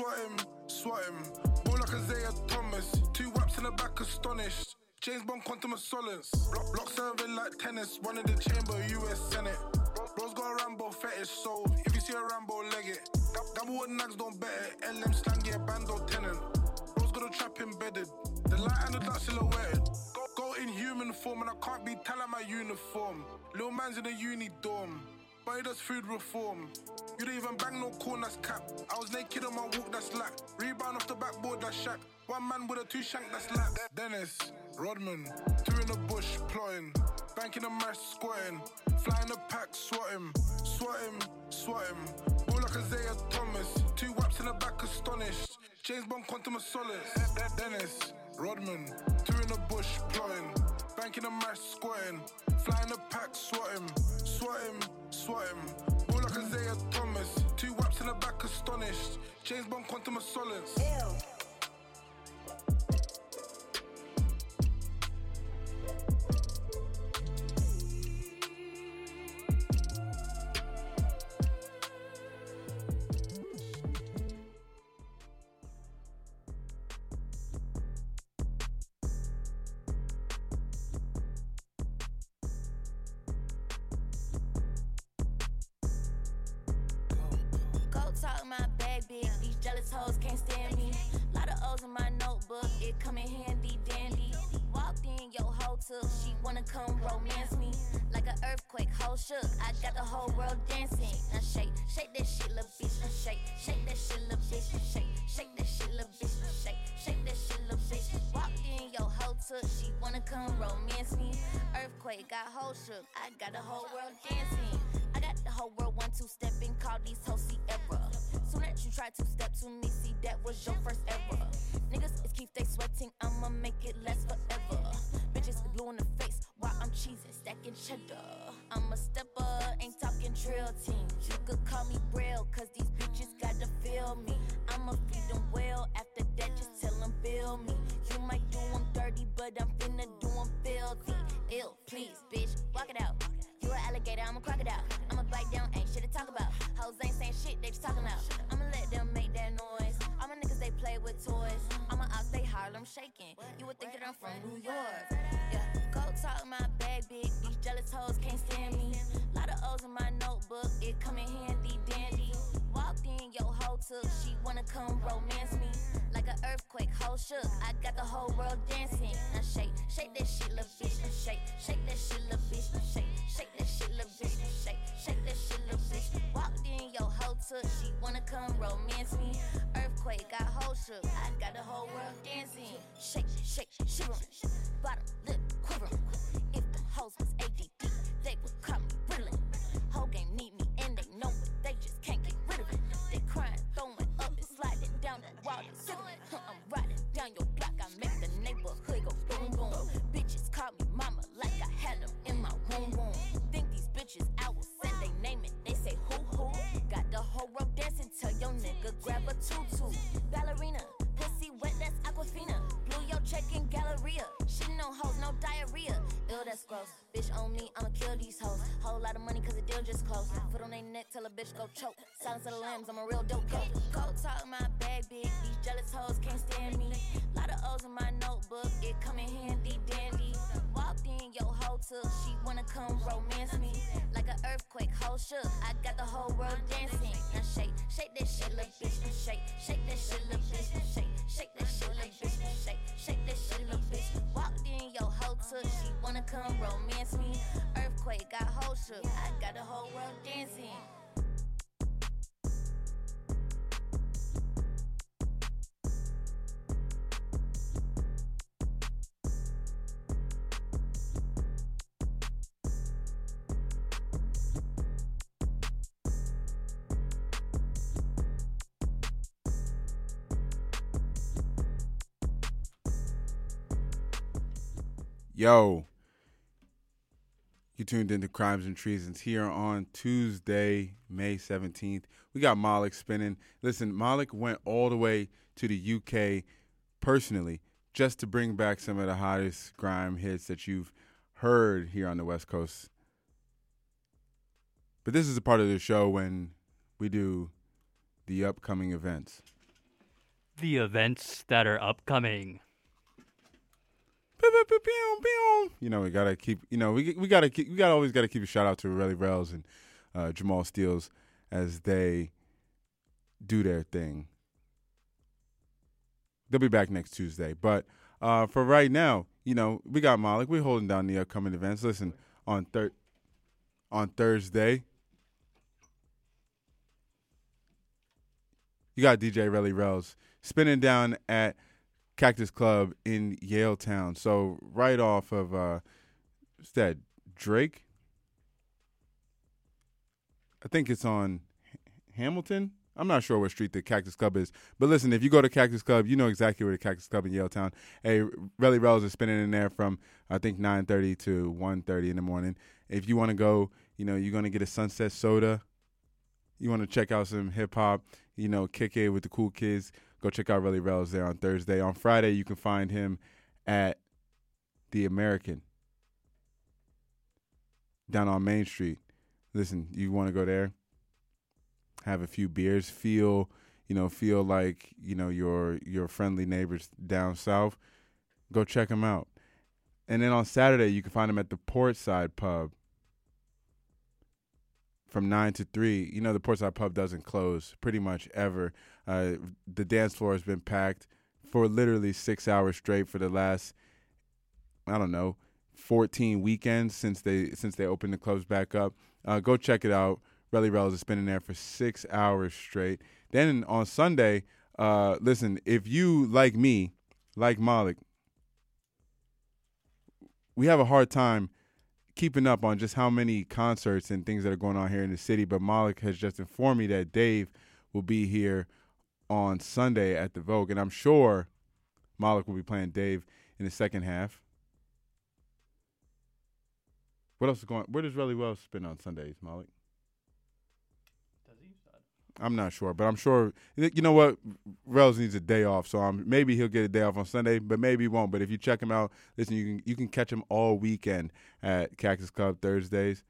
Ball like Isaiah Thomas. 2 whaps in the back, astonished. James Bond, Quantum of Solace. Block serving like tennis, one in the chamber, US Senate. Bros got a Rambo fetish, so if you see a Rambo, leg it. Double with nags, don't bet it. LM slang, yeah, bando tenant. Bros got a trap embedded. The light and the dark silhouetted. Go in human form, and I can't be tell like my uniform. Little man's in a uni dorm, but he does food reform. You don't even bang no corn, that's cap. I was naked on my walk, that's lack. Rebound off the backboard, that's shack. One man with a 2 shank, that's lax. Dennis, Rodman, 2 in the bush, plotting. Banking a mash, squatting. Flying the pack, swat him. Ball like Isaiah Thomas. 2 whaps in the back, astonished. James Bond, Quantum of Solace. Dennis, Rodman, 2 in the bush, plotting. Banking a mash, squatting. Flying the pack, swat him. Ball like Isaiah Thomas. 2 whaps in the back, astonished. James Bond, Quantum of Solace. Talk my bag big, these jealous hoes can't stand me. Lot of O's in my notebook, it come in handy dandy. Walked in, your hoe took, she wanna come romance me. Like an earthquake, hoe shook, I got the whole world dancing. Now shake that shit, little bitch, and shake that shit, little bitch, and shake that shit, little bitch, and shake that shit, little bitch. Walked in, your hoe took, she wanna come romance me. Earthquake, got hoe shook, I got the whole world dancing. I got the whole world 1-2 stepping, call these hoes error. Soon as you try to step to me, see that was your first ever. Niggas is keep they sweating, I'ma make it last forever. Bitches is blue in the face while I'm cheesing, stacking cheddar. I'm a stepper, ain't talking drill team. You could call me Braille, cause these bitches gotta feel me. I'ma feed them well, after that just tell them bill me. You might do them dirty, but I'm finna do them filthy. Ill, please, bitch, walk it out. You an alligator, I'm a crocodile. I'ma bite down, ain't shit to talk about. Hoes ain't saying shit, they just talking about. I'ma let them make that noise. All my niggas, they play with toys. All my ops, they Harlem shaking. You would think that I'm from New York. Yeah, go talk my bag big. These jealous hoes can't stand me. Lot of O's in my notebook, it come in handy dandy. Walked in, your hoe took, she wanna come romance me. Like an earthquake, hoe shook, I got the whole world dancing. Now shake that shit, little bitch, and shake that shit, little bitch, and shake that shit, little bitch, and shake that shit, little bitch. Walked in, your hoe took, she wanna come romance me. Earthquake, got hoe shook, I got the whole world dancing. Shake, shivering, bottom lip quivering. If the hoes was ADD, they would call me riddling. Whole game need me and they know it, they just can't get rid of it. They crying, throwing up and sliding down the wall, they sizzling. I'm riding down your block, I make the neighborhood go boom boom. Bitches call me mama like I had them in my womb. Think these bitches I will say they name it, they say who. Got the whole world dancing, tell your nigga grab a tutu. Ballerina, pussy wet, that's Aquafina. Blew your check in Galleria, shit no hoes, no diarrhea. Ew, that's gross, bitch on me, I'ma kill these hoes. Whole lot of money cause the deal just closed. Foot on their neck, tell a bitch go choke. Silence of the lambs, I'm a real dope goat. Go talk my bag big, these jealous hoes can't stand me. Lot of O's in my notebook, it come in handy dandy. Walked in, your hoe took, she wanna come romance me. Like an earthquake, hoe shook, I got the whole world dancing. Now shake that shit, little bitch, and shake that shit, little bitch, and shake that shit, little bitch, and shake that shit, little bitch. Walked in, your hoe took, she wanna come romance me. Earthquake, got hoe shook, I got Yo, you tuned into Crimes and Treasons here on Tuesday, May 17th. We got Malik spinning. Listen, Malik went all the way to the UK personally just to bring back some of the hottest grime hits that you've heard here on the West Coast. But this is a part of the show when we do the upcoming events. The events that are upcoming. You know, we gotta keep. You know, we always gotta keep a shout out to Relly Rells and Jamal Steels as they do their thing. They'll be back next Tuesday, but for right now, you know, we got Malik. We're holding down the upcoming events. Listen, on Thursday, you got DJ Relly Rells spinning down at Cactus Club in Yaletown. So right off of what's that, Drake? I think it's on Hamilton. I'm not sure what street the Cactus Club is. But listen, if you go to Cactus Club, you know exactly where the Cactus Club in Yaletown. Hey, Relly Rells is spinning in there from, I think, 9:30 to 1:30 in the morning. If you want to go, you know, you're going to get a Sunset Soda. You want to check out some hip-hop, you know, kick it with the cool kids, go check out Relly Rells there on Thursday. On Friday, you can find him at the American down on Main Street. Listen, you want to go there, have a few beers, feel like, you know, your friendly neighbors down south. Go check them out. And then on Saturday, you can find them at the Portside Pub from 9 to 3. You know, the Portside Pub doesn't close pretty much ever. The dance floor has been packed for literally 6 hours straight for the last, 14 weekends since they opened the clubs back up. Go check it out. Relly Rells is spinning there for 6 hours straight. Then on Sunday, listen, if you, like me, like Malik, we have a hard time keeping up on just how many concerts and things that are going on here in the city, but Malik has just informed me that Dave will be here on Sunday at the Vogue, and I'm sure Malik will be playing Dave in the second half. What else is going on? Where does Relly Wells spin on Sundays, Malik? I'm not sure, but I'm sure, you know what, Rells needs a day off, so maybe he'll get a day off on Sunday, but maybe he won't. But if you check him out, listen, you can catch him all weekend at Cactus Club Thursdays,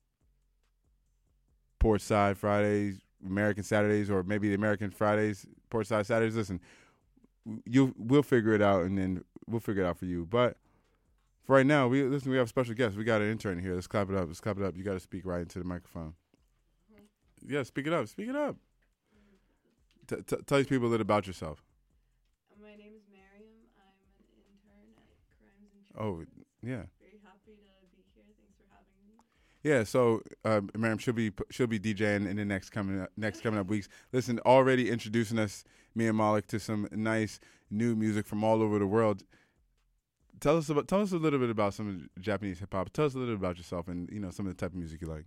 Portside Fridays, American Saturdays, or maybe the American Fridays, Portside Saturdays. Listen, we'll figure it out, and then we'll figure it out for you. But for right now, we have a special guest. We got an intern here. Let's clap it up. You got to speak right into the microphone. Yeah, speak it up. Speak it up. Tell these people a little about yourself. My name is Miriam. I'm an intern at Crimes and Treasons. Oh, yeah. Very happy to be here. Thanks for having me. Yeah, so Miriam, she'll be DJing in the next coming up weeks. Listen, already introducing me and Malik to some nice new music from all over the world. Tell us a little bit about some Japanese hip hop. Tell us a little bit about yourself and, you know, some of the type of music you like.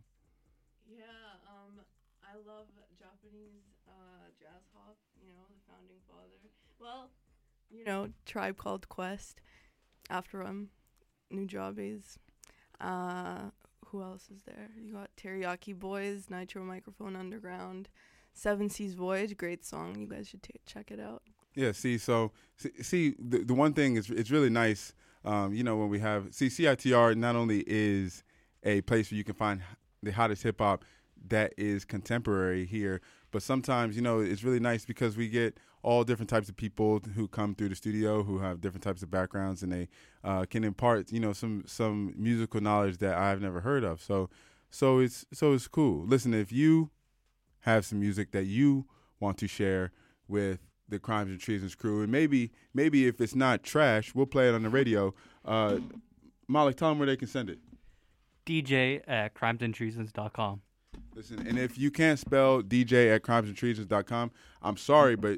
I love Japanese jazz hop, you know, the founding father. Well, you know, Tribe Called Quest, After Nujabes. Who else is there? You got Teriyaki Boys, Nitro Microphone Underground, Seven Seas Voyage, great song. You guys should check it out. Yeah, the one thing is it's really nice, you know, when we have, CITR not only is a place where you can find the hottest hip-hop that is contemporary here, but sometimes, you know, it's really nice because we get all different types of people who come through the studio who have different types of backgrounds, and they can impart, you know, some musical knowledge that I've never heard of. So it's cool. Listen, if you have some music that you want to share with the Crimes and Treasons crew, and maybe if it's not trash, we'll play it on the radio. Malik, tell them where they can send it. DJ at crimesandtreasons.com. Listen, and if you can't spell DJ at crimesandtreasons.com, I'm sorry, but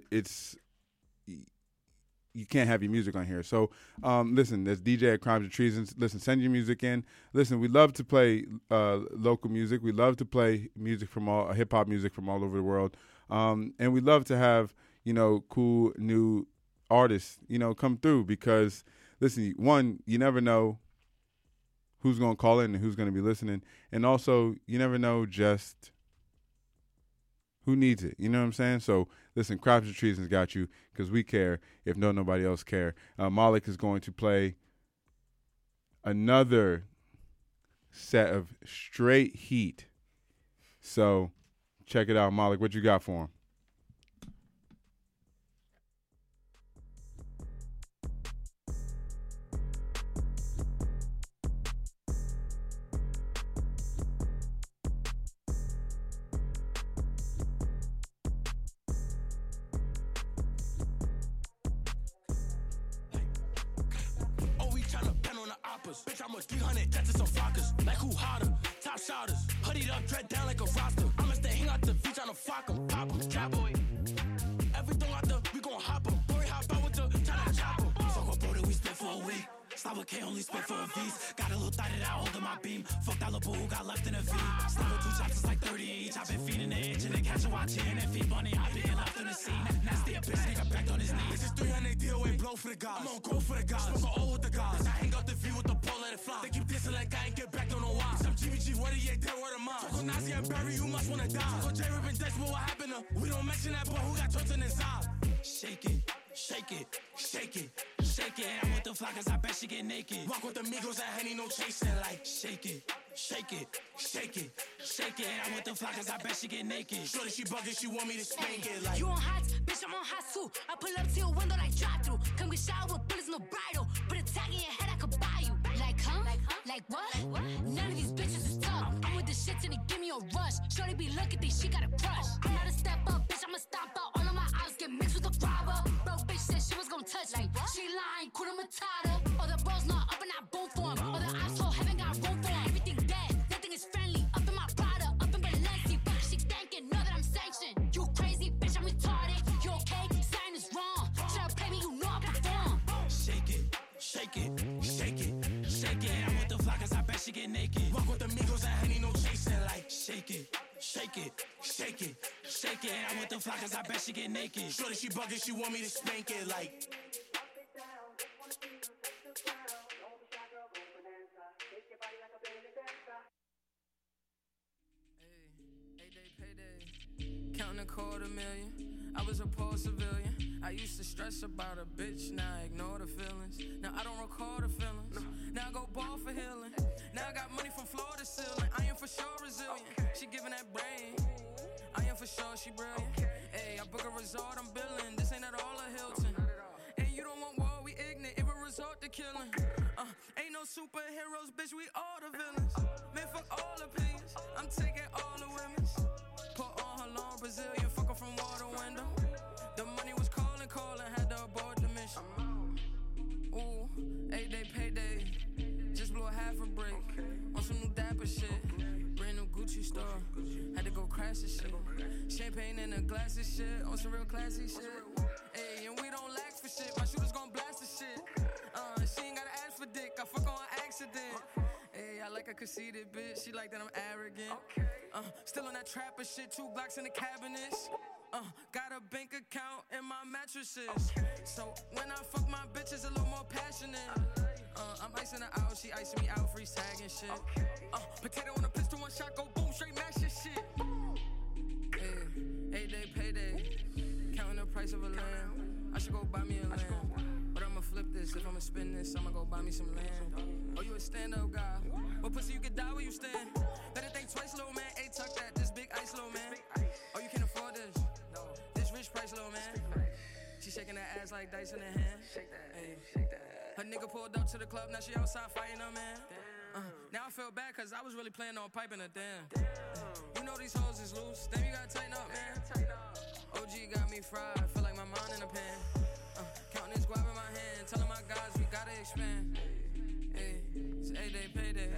you can't have your music on here. So, listen, there's DJ at Crimes and Treasons. Listen, send your music in. Listen, we love to play local music. We love to play music from hip-hop music from all over the world. And we love to have, you know, cool new artists, you know, come through because, listen, one, you never know who's going to call in and who's going to be listening. And also, you never know just who needs it. You know what I'm saying? So, listen, Crops and Treason's got you because we care if nobody else care. Malik is going to play another set of straight heat. So, check it out. Malik, what you got for him? Bitch, I'm a 300, that's just some flockers. Like who hotter? Top shotters. Hoodied up, dread down like a roster. I'ma stay hang out the beach on a flock 'em. Pop 'em, cowboy. Everything out there, we gon' hop 'em. Boy, hop out with the China chopper. Fuck up, brother, we spent for a week. Stop with K, only spent for a V's. Got a little thought that I hold in my beam. Fuck that little boo who got left in a V. Stop with 2 chops, it's like 30 each. I've been feeding the itch and then catch a watch in and feed bunny. I've been left in the scene. Nasty a bitch, nigga back on his knees. This is 300 deal, ain't blow for the guys. I'm on go for the guys. Smoke all with the guys. I hang out the view with the pole, let it fly. They keep dissing like I ain't get back, don't know why. Some GBG, what are you dead, word of mine? Talk on Nazi and Barry, you must wanna die. Talk on J Rip and Dex, but what happened to? We don't mention that, but who got Twitter inside? Shake it, shake it, shake it, shake it. I'm with the flockers, I bet she get naked. Walk with the Migos and Henny, no chasing. Like shake it, shake it, shake it, shake it. I'm with the flockers, I bet she get naked. Shorty, she bugging, she want me to spank it. Like you on hot, bitch, I'm on hot too. I pull up to your window like drive through. Come get shot with bullets, no bridle. Put a tag in your head, I could buy you. Like huh? Like what? None of these bitches is tough. I'm with the shit till they give me a rush. Shorty be looking, think she got a crush. I'm not a step up, bitch, I'ma stomp out. All of my eyes get mixed with the robber. Bro, bitch said she was gonna touch me. She lying, Kuna Matata. All the bros not up and I boom for him. All the ops so heaven got room for him. Everything dead, nothing is friendly. Up in my Prada, up in Balenci. Fuck, she thanking, know that I'm sanctioned. You crazy, bitch, I'm retarded. You okay? Sign is wrong. Try to play me, you know I perform. shake it, shake it, shake it, shake it. I'm with the flockers, I bet she get naked. Walk with the Migos and Henny, no chasing. Like shake it, shake it, shake it, shake it. I'm with the flockers, I bet she get naked. Shorty, she bugging, she want me to spank it. Like counting $250,000. I was a poor civilian. I used to stress about a bitch, now I ignore the feelings. Now I don't recall the feelings. Now I go ball for healing. Now I got money from floor to ceiling. I am for sure resilient. She giving that brain. I am for sure she brilliant. Hey, I book a resort, I'm billing. This ain't at all a Hilton. And you don't want war, we ignorant. It will resort to killing. Ain't no superheroes, bitch, we all the villains. Man, fuck all opinions. I'm taking all the women's. Put on her long Brazilian, fuck her from water window. The money was calling, had to abort the mission. Ooh, 8-day payday. Just blew a half a break. On some new dapper shit. Brand new Gucci store. Had to go crash the shit. Champagne in a glass of shit. On some real classy shit. Ayy, and we don't lack for shit. My shooters gon' blast the shit. She ain't gotta ask for dick. I fuck on accident. Ayy, I like a conceited bitch. She like that I'm arrogant. Still on that trapper shit. 2 Glocks in the cabinets. Got a bank account in my mattresses. So when I fuck my bitch, it's a little more passionate. I'm icing her out, she icing me out, free tagging shit. Potato on a pistol, 1 shot, go boom, straight mash your shit. Yeah, 8-day payday, counting the price of a lamb. I should go buy me a lamb, but I'ma flip this. If I'ma spin this, I'ma go buy me some land. Oh, you a stand-up guy? What pussy you could die where you stand? Better think twice, little man. Hey, tuck that, this big ice, little man. Oh, you can't afford this? This rich price, little man. She shaking that ass like dice in her hand. Shake that, hey, shake that. Her nigga pulled up to the club, now she outside fighting her man. Now I feel bad cause I was really planning on piping her damn. You know these hoes is loose, damn you gotta tighten up, man. OG got me fried, feel like my mind in a pan. Counting this guap in my hand, telling my guys we gotta expand. Hey, it's 8-day payday.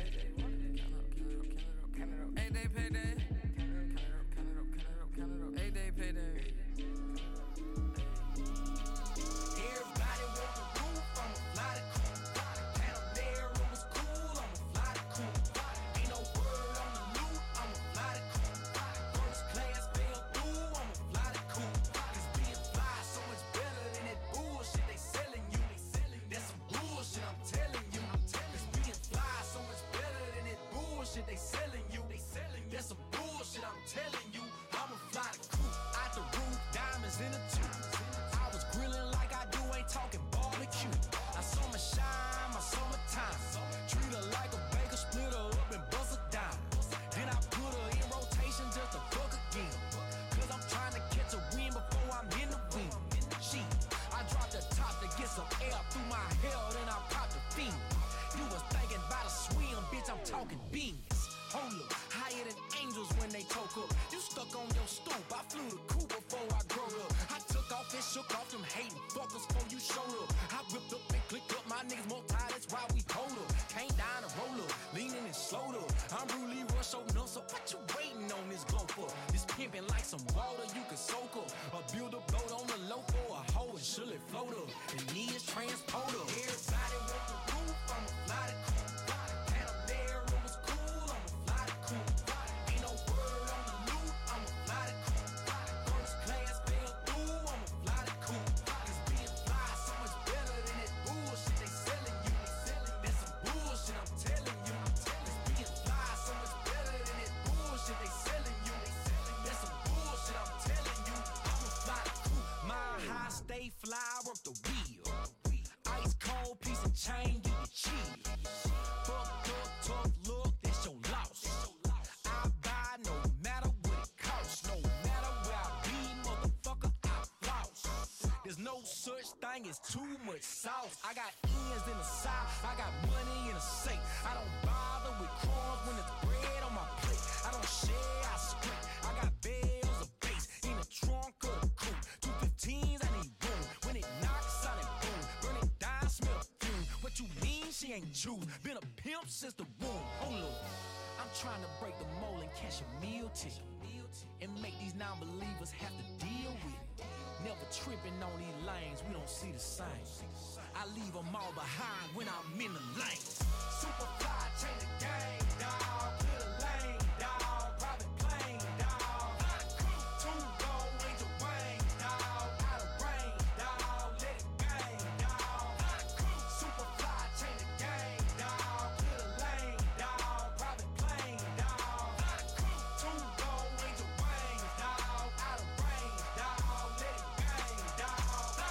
8-day payday. 8-day payday. Everybody want the roof, I'ma fly the coop. Panamera was cool, I'ma fly the coop. Ain't no word on the loot, I'ma fly the coop. First class fell through, I'ma fly the coop. Cause being fly so much better than that bullshit they selling you. That's some bullshit, I'm telling you. Cause being fly so much better. woke up. You stuck on your stoop, I flew the coop before I grew up. I took off and shook off them hating fuckers before you showed up. I whipped up and clicked up, my niggas more tired, that's why we hold up. Came down and roll up, leaning and slowed up. I'm Ruly Rush open up, so what you waiting on this glow for? This pimping like some water you can soak up. Or build a boat on the low for a hoe and should it float up. The knee is transporter. Everybody want the roof, I'ma fly the coop. Panamera was cool, I'ma fly the coop. Ain't no word on the loot, I'ma fly the coop. First class fell through, I'ma fly the coop. Cause being fly so much better than that bullshit they selling you. That's some bullshit, I'm telling you. Cause being fly so much better than that bullshit they selling you. That's some bullshit, I'm telling you. I'ma fly the coop. My high stay fly, work the wheel. Ice cold piece of chain, give you chill. Fucked up, tough look, that's your loss. I buy no matter what it costs. No matter where I be, motherfucker, I floss. There's no such thing as too much sauce. I got ends in the south, I got money in the safe. I don't bother with crumbs when it's bread on my plate. I don't share, I scrape. I got bells of bass in the trunk of the coupe. 215s, I need room. When it knocks, I need boom. Burn it down, smell the fume. What you mean she ain't Jews? Been a pimp since the womb. Hold up, I'm trying to break the mold and cash a meal ticket. And make these non-believers have to deal with it. Never tripping on these lanes, we don't see the same. I leave them all behind when I'm in the lane. Superfly, change the game, dawg. Clear the lane, dawg. Private plane, dawg. Two gold rings of rain, dawg. Out of rain, dawg. Let it bang, dawg. Superfly, change the game, dawg. Clear the lane, dawg. Private plane, dawg. Two gold rings of rain, dawg. Out of rain, dawg. Let it bang, dawg.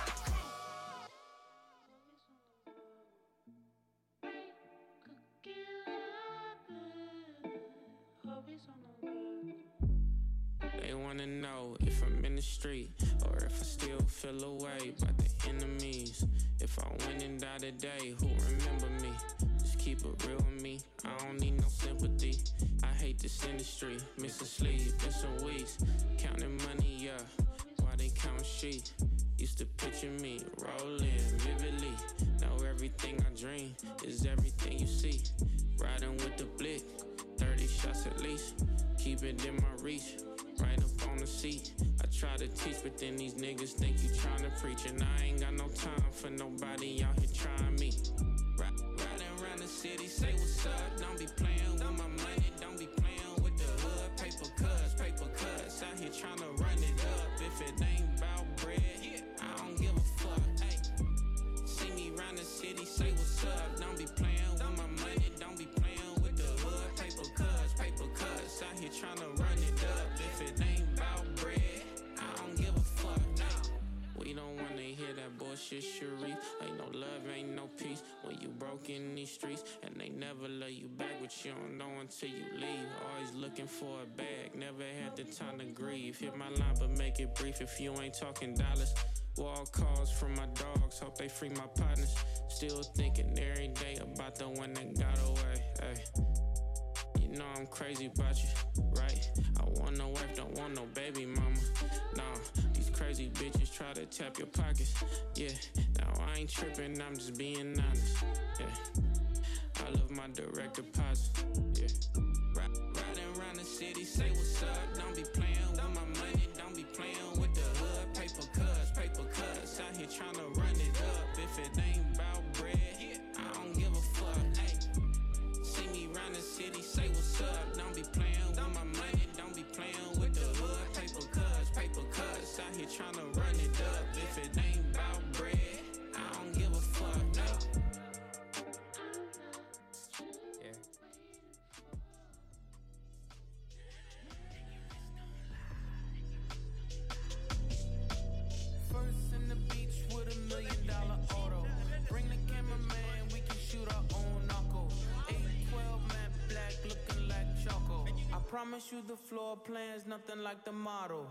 They wanna know if I'm in the street or if I still feel away about the enemies. If I win and die today, who remember me? Just keep it real with me, I don't need no sympathy. I hate this industry, missing sleep, been some weeks. Counting money, yeah, while they count sheep. Used to picture me rolling vividly. Now everything I dream is everything you see. Riding with the blick, 30 shots at least. Keep it in my reach, right up on the seat. I try to teach, but then these niggas think you tryna preach. And I ain't got no time for nobody out here trying me. Riding around the city, say what's up. Don't be playing with my money, don't be playing with the hood. Paper cuts, out here tryna run it up. If it ain't about bread, I don't give a fuck. Ay. See me round the city, say what's up. Don't be playing with my money, don't be playing with the hood. Paper cuts, out here tryna run it up. If it ain't about bread, I don't give a fuck. Ay. We don't wanna hear that bullshit, Sharif. Ain't no love, ain't no peace when you broke in these streets. And they never love you back, but you don't know until you leave. Always looking for a bag, never had the time to grieve. Hit my line, but make it brief if you ain't talking dollars. Wall calls from my dogs, hope they free my partners. Still thinking every day about the one that got away. Ay. You know I'm crazy about you, right? I want no wife, don't want no baby mama. Nah, these crazy bitches try to tap your pockets. Yeah, now I ain't tripping, I'm just being honest. Yeah, I love my direct deposit. Yeah, riding around the city, say what's up. Don't be playing with my money, don't be playing with the hood. Paper cuts, out here tryna run it up. If it ain't about bread, I don't give a fuck. Ay. See me round the city, say what's up. Don't be playing with my money, don't be playing with the hood. Paper cuts, out here tryna run it up. If it ain't about bread, I don't give a fuck. Ay. Yeah. First in the beach with $1 million auto. Bring the cameraman, we can shoot our own knuckle. 812 matte black, looking like Choco. I promise you the floor plan's nothing like the model.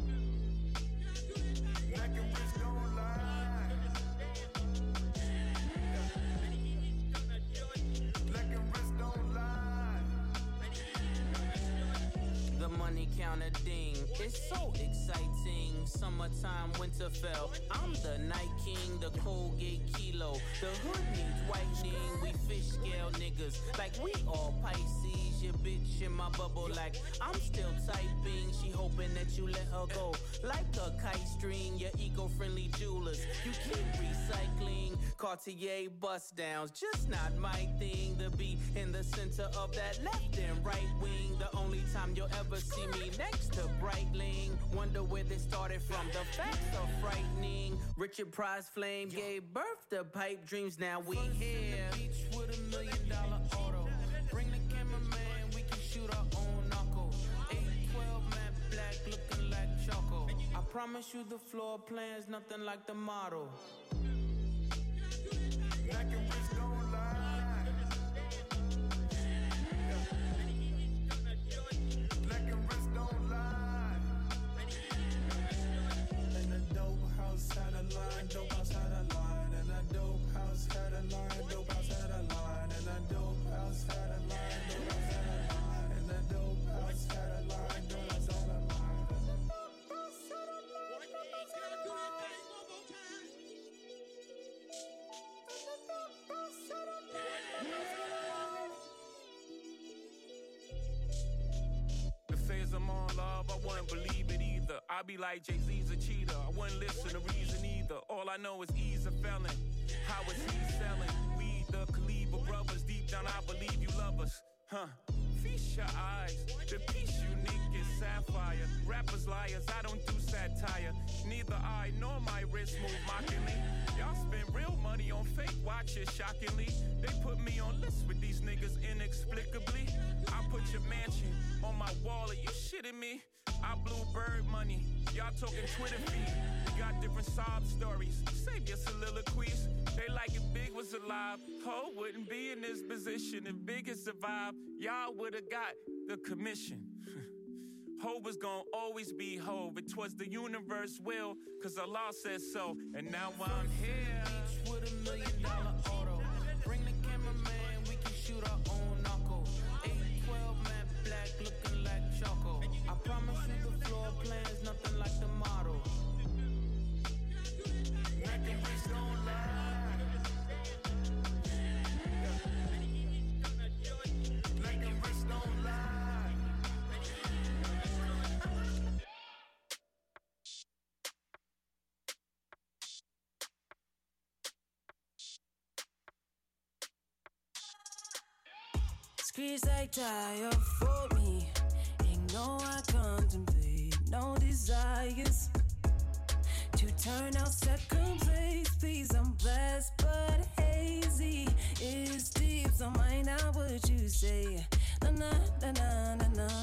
Black and rich don't lie. Black and rich don't lie. The money money counter ding. It's so exciting. Summertime, Winterfell. I'm the Night King, the Colgate Kilo. The hood needs whitening. We fish scale niggas like we all Pisces. Your bitch in my bubble like I'm still typing. She hoping that you let her go like a kite string. Your eco-friendly jewelers, you keep recycling. Cartier bust downs, just not my thing. To be in the center of that left and right wing. The only time you'll ever see me next to Breitling. Wonder where they started from. The facts are frightening. Richard Price Flame gave birth to pipe dreams. Now we here. Beach with $1 million auto. Bring the cameraman, we can shoot our own knuckle. 812 matte black, looking like choco. I promise you the floor plan's nothing like the model. Black and rich don't lie. Black and rich don't lie. And a dope house had a line, dope house had a line. And a dope house had a line, dope house had a line. And a dope house had a line, dope house had a line. And a dope house had a line, dope house had a line. The phase I'm on, love, I wouldn't believe it either. I be like Jay-Z's a cheater, I wouldn't listen to reason either. All I know is he's a felon. How is he selling? We the Khalifa brothers, deep down I believe you love us. Huh? Feast your eyes, the piece unique is sapphire. Rappers liars, I don't do satire. Neither I nor my wrist move mockingly. Y'all spend real money on fake watches, shockingly. They put me on lists with these niggas inexplicably. I put your mansion on my wall, are you shitting me? I blew bird money, y'all talking Twitter feed. We got different sob stories, save your soliloquies. They like if Big was alive, Ho wouldn't be in this position. If Big had survived, y'all would've got the commission. Hov was gonna always be Hov. It was the universe will, cause Allah said so. And now I'm here. Each with $1 million auto. Bring the cameraman, we can shoot our own knuckle. 812 matte black, looking like choco. I promise you the floor plan's nothing like the model. Black and rich don't lie. Black and rich don't lie. Squeeze like tire for me. Ignore I contemplate no desires to turn out second place. Please, I'm blessed but hazy. It's deep, so mind out what you say. Na na na na na na.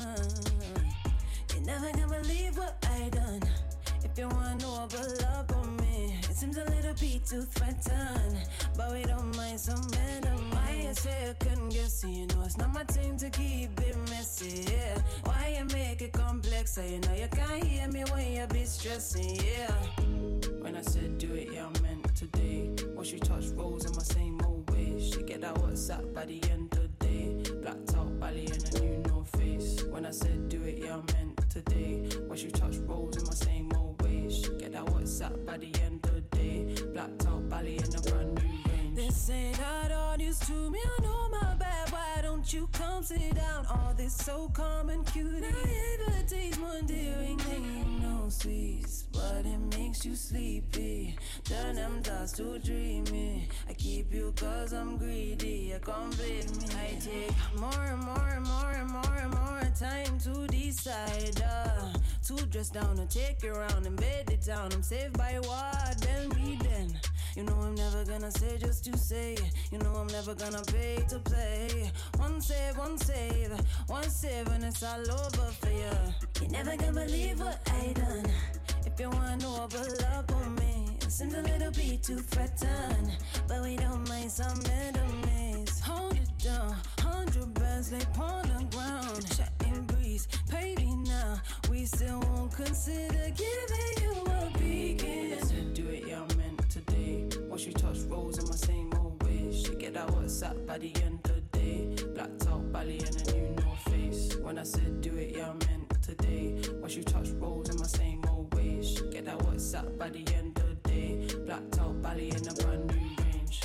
You're never gonna believe what I done. If you wanna know about love on me, it seems a little bit too threatened, but we don't mind some random. I say I couldn't guess it, you know it's not my thing to keep it messy, yeah. Why you make it complex, so you know you can't hear me when you be stressing, yeah. When I said do it, yeah, I meant today. Watch you touch rolls in my same old way. She get that WhatsApp by the end of the day. Blacked out Bali and a new no face. When I said do it, yeah, I meant today. Watch you touch rolls in my same old way. She get that WhatsApp by the end of the day. Blacked out Bali and a brand new range. This ain't not all news to me, I know my bad. Why don't you come sit down? All this so calm and cute. Naivety's more endearing than you know, sweets, but it makes you sleepy. Turn them thoughts to dreamy. I keep you cause I'm greedy. You complete me. I take more and more and more and more and more time to decide. To dress down and take you around and bed it down. I'm saved by what? Then we then. You know I'm never gonna say just to say. You know I'm never gonna pay to play. One save, one save, one save, and it's all over for you. You're never gonna believe what I done. If you wanna know about love on me, it seems a little bit too threatened, but we don't mind some enemies. Hold it down, 100 bands lay on the ground. Chatting breeze, pay me now. We still won't consider giving you a beacon. I said do it, yeah, I meant today. Watch you touch rolls in my same old way. She get that WhatsApp by the end of the day. Blacked out Bali and a new no face. When I said do it, yeah, I meant today. Once you touch road in my same old ways. Get that WhatsApp by the end of the day. Blacked out Bali in a brand new range.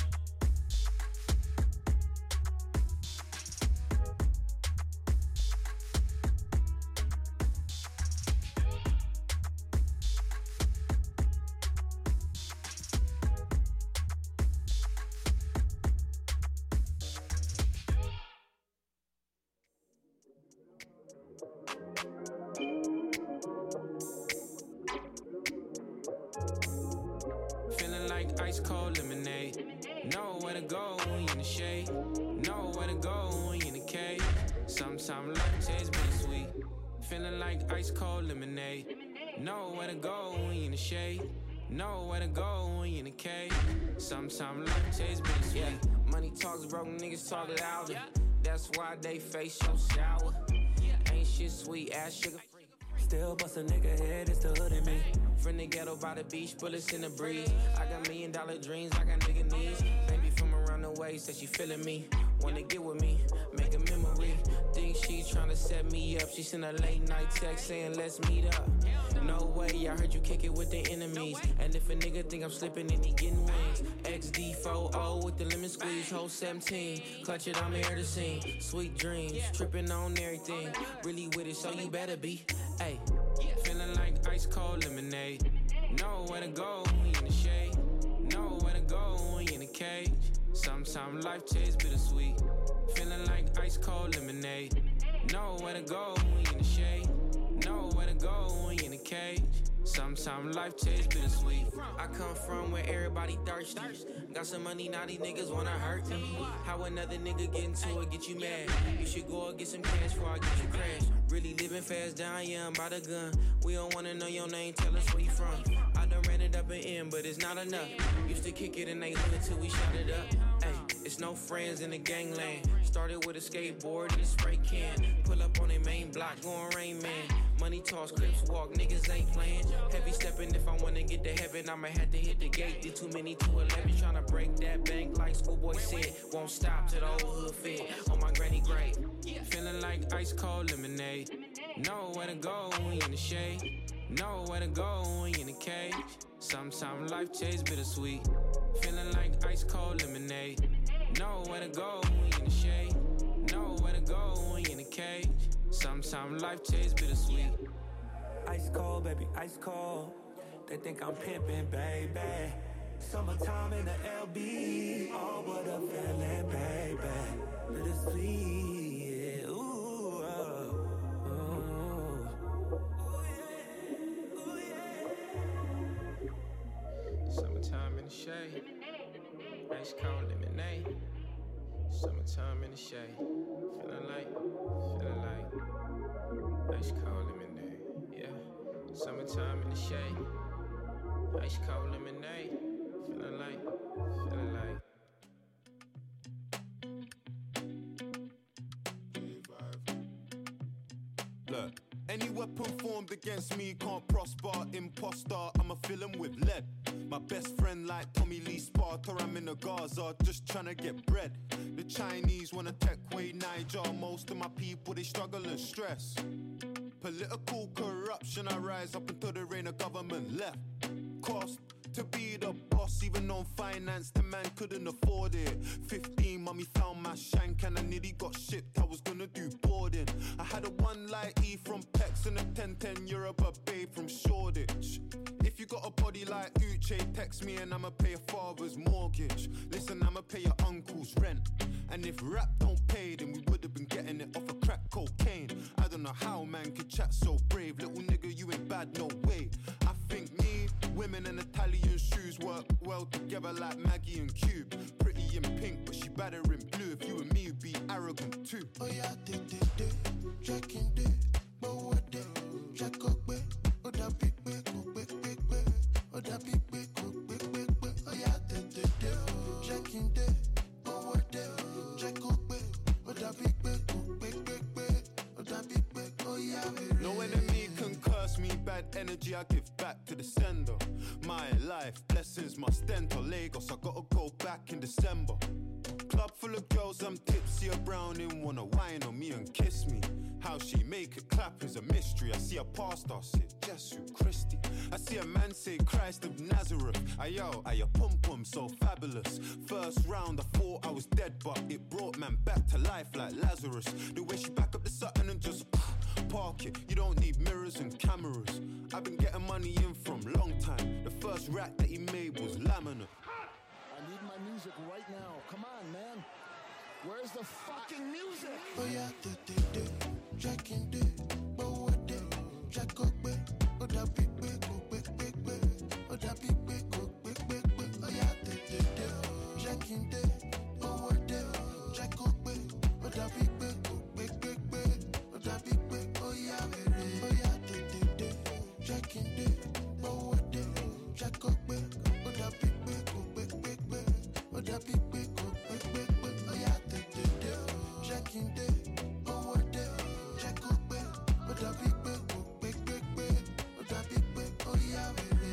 Feeling like ice cold lemonade. Nowhere to go when you in the shade. Nowhere to go when you in the cave. Sometimes life tastes bittersweet. Feeling like ice cold lemonade. Nowhere to go when you in the shade. Nowhere to go when you in the cave. Sometimes life tastes bittersweet. Yeah. Money talks, broke niggas talk louder. That's why they face so sour. Ain't shit sweet, ass sugar free. Still bust a nigga head, it's the hood in me. From the ghetto by the beach, bullets in the breeze. I got $1 million dreams, I got nigga needs. Baby from around the way, said she feeling me. Wanna get with me, make a memory. Think she tryna set me up. She sent a late night text saying let's meet up. No way, I heard you kick it with the enemies. And if a nigga think I'm slipping, then he getting wings. XD40 with the lemon squeeze, whole 17. Clutch it, I'm here to sing. Sweet dreams, tripping on everything. Really with it, so you better be. Ay, feeling like ice cold lemonade. Nowhere to go when you in the shade. Nowhere to go when you in the cage. Sometimes life tastes bittersweet. Feeling like ice cold lemonade. Nowhere to go when you in the shade. Nowhere to go when you in the cage. Sometimes life tastes bittersweet. I come from where everybody thirsty. Got some money, now these niggas wanna hurt me. How another nigga get into it, get you mad. You should go and get some cash before I get you crashed. Really living fast down, yeah, I'm by the gun. We don't wanna know your name, tell us where you from. I done ran it up and in, but it's not enough. Used to kick it in they hood till we shot it up. Ay, it's no friends in the gangland. Started with a skateboard and a spray can. Pull up on a main block, going Rain Man. Money toss, Crips walk, niggas ain't playing. Heavy stepping, if I wanna get to heaven, I'ma have to hit the gate. Did too many 211, tryna break that bank like Schoolboy said. Won't stop till the old hood fit on my granny grave. Feeling like ice cold lemonade. Nowhere to go when you in the shade. Nowhere to go when you in the cage. Sometimes life tastes bittersweet. Feeling like ice cold lemonade. Nowhere to go when you in the shade. Nowhere to go when you in the cage. Sometimes life tastes bittersweet. Ice cold, baby, ice cold. They think I'm pimping, baby. Summertime in the LB. Oh, what a feeling, baby. Bittersweet, yeah. Ooh, Summertime in the shade. Ice cold lemonade. Summertime in the shade. Feeling like ice cold lemonade. Yeah. Summertime in the shade. Ice cold lemonade. Feeling like. Look, any weapon formed against me can't prosper. Imposter, I'm a villain with lead. My best friend like Tommy Lee Sparta. I'm in the Gaza, just tryna get bread. The Chinese wanna take away Niger. Most of my people, they struggle and stress. Political corruption, I rise up until there ain't a government left. Cost to be the boss, even on finance, the man couldn't afford it. 15, mummy found my shank and I nearly got shipped. I was gonna do boarding. I had a one light E from Pex and a 1010 Europe, a babe from Shoreditch. If you got a body like Uche, text me and I'ma pay your father's mortgage. Listen, I'ma pay your uncle's rent. And if rap don't pay, then we would've been getting it off of crack cocaine. I don't know how man could chat so brave. Little nigga, you ain't bad, no way. I think me, women and Italian shoes work well together like Maggie and Cube. Pretty in pink, but she better in blue. If you and me would be arrogant too. Oh yeah, checking day, but what day, check up, oh that big, oh that big, oh yeah, checking day, but what day, check up, oh that big, oh that big, oh yeah. No enemy can curse me, bad energy I give back to the sender. My life, blessings must enter Lagos, I gotta go back in December. Club full of girls, I'm tipsy, a browning, wanna wine on me and kiss me. How she make it clap is a mystery. I see a pastor say, Jesu Christi. I see a man say, Christ of Nazareth. Ayo, pum pum, so fabulous. First round, I thought I was dead, but it brought man back to life like Lazarus. The way she back up the Sutton and just park it. You don't need mirrors and cameras. I've been getting money in from long time. The first rack that he made was laminate. I need my music right now. Come on, man. Where's the fucking music? Oh yeah, Jack in day, but what day? Jack go back, oh that big go back, oh that big go back. Oh yeah, Jack in day, but what day? Jack go back, oh that big go back, oh that big. Oh yeah, Jack in day, but what day? Jack go back, oh that big go back, oh that big go back. Oh yeah, Jack in day, but what day? Jack go back, oh that big go back, oh that big. Oh yeah,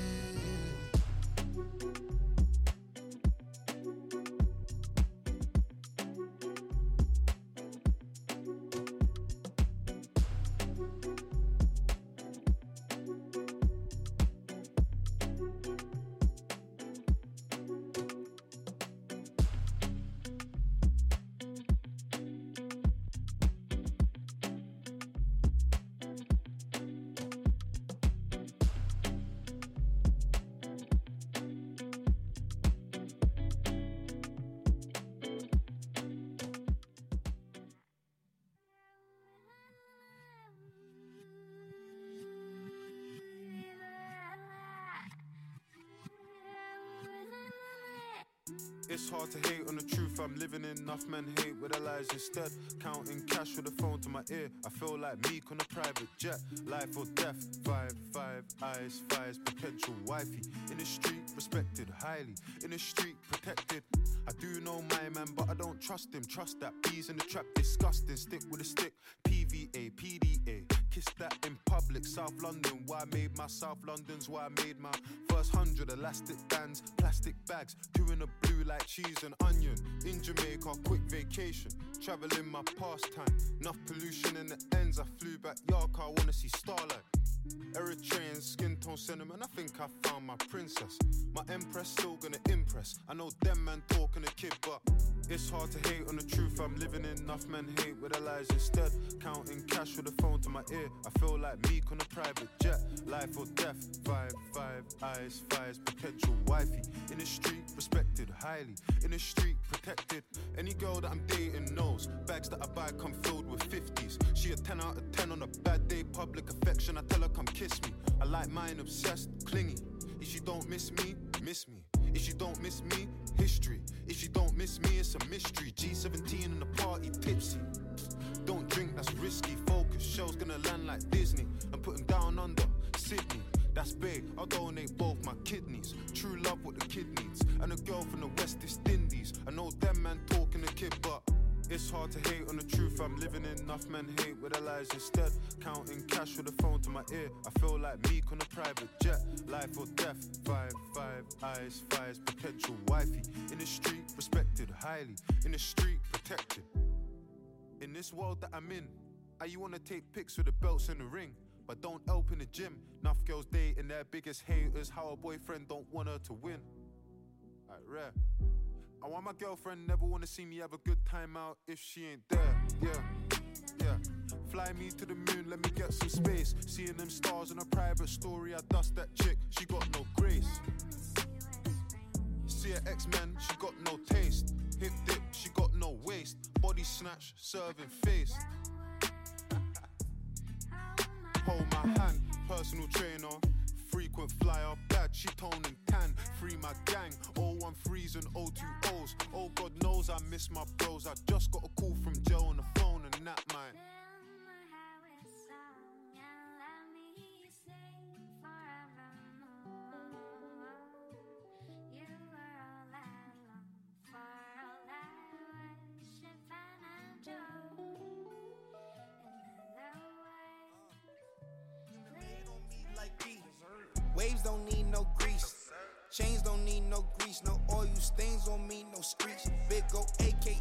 It's hard to hate on the truth I'm living in. Enough men hate with their lies instead. Counting cash with a phone to my ear. I feel like Meek on a private jet. Life or death. 5 eyes, fires, potential wifey. In the street, respected highly. In the street, protected. I do know my man, but I don't trust him. Trust that bees in the trap, disgusting. Stick with a stick. PVA, PDA. Kiss that in public. South London, why I made my South London's why I made my first 100 elastic bands, plastic bags, doing a blue like cheese and onion. In Jamaica, quick vacation, traveling my pastime. Enough pollution in the ends. I flew back York, I wanna see starlight. Eritrean skin tone sentiment, I think I found my princess. My empress still gonna impress. I know them man talking a kid, but it's hard to hate on the truth I'm living in. Enough men hate with their lies instead. Counting cash with a phone to my ear. I feel like Meek on a private jet. Life or death. 5 eyes, fires, potential wifey. In the street, respected highly. In the street, protected. Any girl that I'm dating knows. Bags that I buy come filled with 50s. She a 10 out of 10 on a bad day. Public affection, I tell her come kiss me. I like mine obsessed, clingy. If she don't miss me, miss me. If she don't miss me, history. If she don't miss me, it's a mystery. G17 in the party, tipsy. Don't drink, that's risky. Focus, show's gonna land like Disney. I'm putting down under Sydney. That's big, I'll donate both my kidneys. True love what the kid needs. And a girl from the West Indies. I know them man talking a kid, but it's hard to hate on the truth I'm living in. Enough men hate with their lies instead. Counting cash with a phone to my ear. I feel like Meek on a private jet. Life or death. 5 eyes, fires, potential wifey. In the street, respected highly. In the street, protected. In this world that I'm in, you wanna take pics with the belts in the ring, but don't help in the gym. Enough girls dating their biggest haters. How a boyfriend don't want her to win. Rare. I want my girlfriend never wanna see me have a good time out if she ain't there. Yeah. Fly me to the moon, let me get some space. Seeing them stars in a private story, I dust that chick, she got no grace. See her ex-man, she got no taste. Hip dip, she got no waist. Body snatch, serving face. Hold my hand, personal trainer. Frequent flyer, bad, she tone and tan. Free my gang, 013s and 020s. Oh God knows I miss my bros. I just got a call from Joe on the phone and that man. Waves don't need no grease. Chains don't need no grease. No oil stains on me, no screech. Big go AK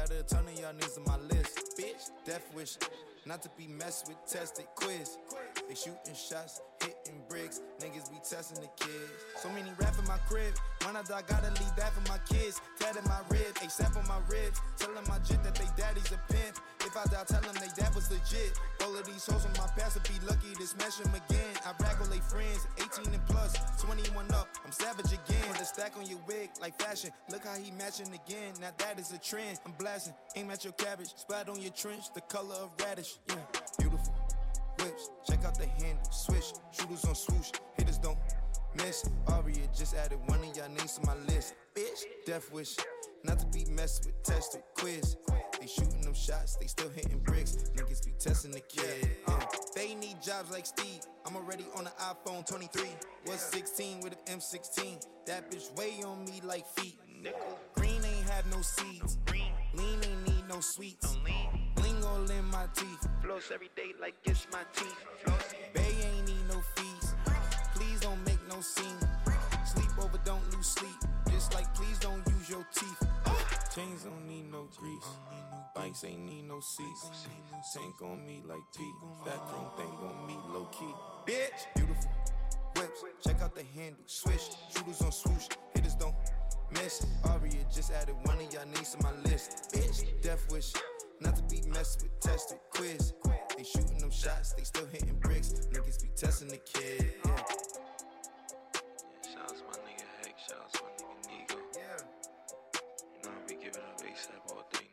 got a ton of y'all niggas on my list. Bitch, death wish, not to be messed with, tested quiz. They shooting shots, hitting bricks, niggas be testing the kids. So many rap in my crib, when I die, gotta leave that for my kids. Tatted my rib, ASAP on my ribs, telling my jit that they daddy's a pimp. If I die, tell them they dad was legit. All of these hoes on my past will be lucky to smash them again. I brag on they friends, 18 and plus, 21 up, I'm savage again. Put a stack on your wig like fashion, look how he matching again. Now that is a trend, I'm blasting, aim at your cabbage, splat on your trench, the color of radish. Yeah, beautiful whips, check out the handle, switch, shooters on swoosh, hitters don't miss. Aria just added one of y'all names to my list. Bitch, death wish, not to be messed with, tested quiz. They shooting them shots, they still hitting bricks. Niggas be testing the kid. They need jobs like Steve. I'm already on the iPhone 23. Was 16 with an M16. That bitch weigh on me like feet. Green ain't have no seeds. Lean ain't need no sweets. Bling all in my teeth. Floss every day like it's my teeth. Bay ain't need no fees. Please don't make no scene. Sleep over, don't lose sleep. Just like please don't use your teeth. Chains don't need no grease. Bikes ain't need no seats. Tank on me like Pete. Fat chrome thing on me low key. Bitch, beautiful whips. Check out the handle. Swish. Shooters on swoosh. Hitters don't miss. Aria just added one of y'all names to my list. Bitch, death wish. Not to be messed with, tested quiz. They shooting them shots. They still hitting bricks. Niggas be testing the kid. Yeah. Shout out to my nigga Heck. Shout out to my nigga Nigo. Yeah. You know I be giving up ASAP all day, nigga.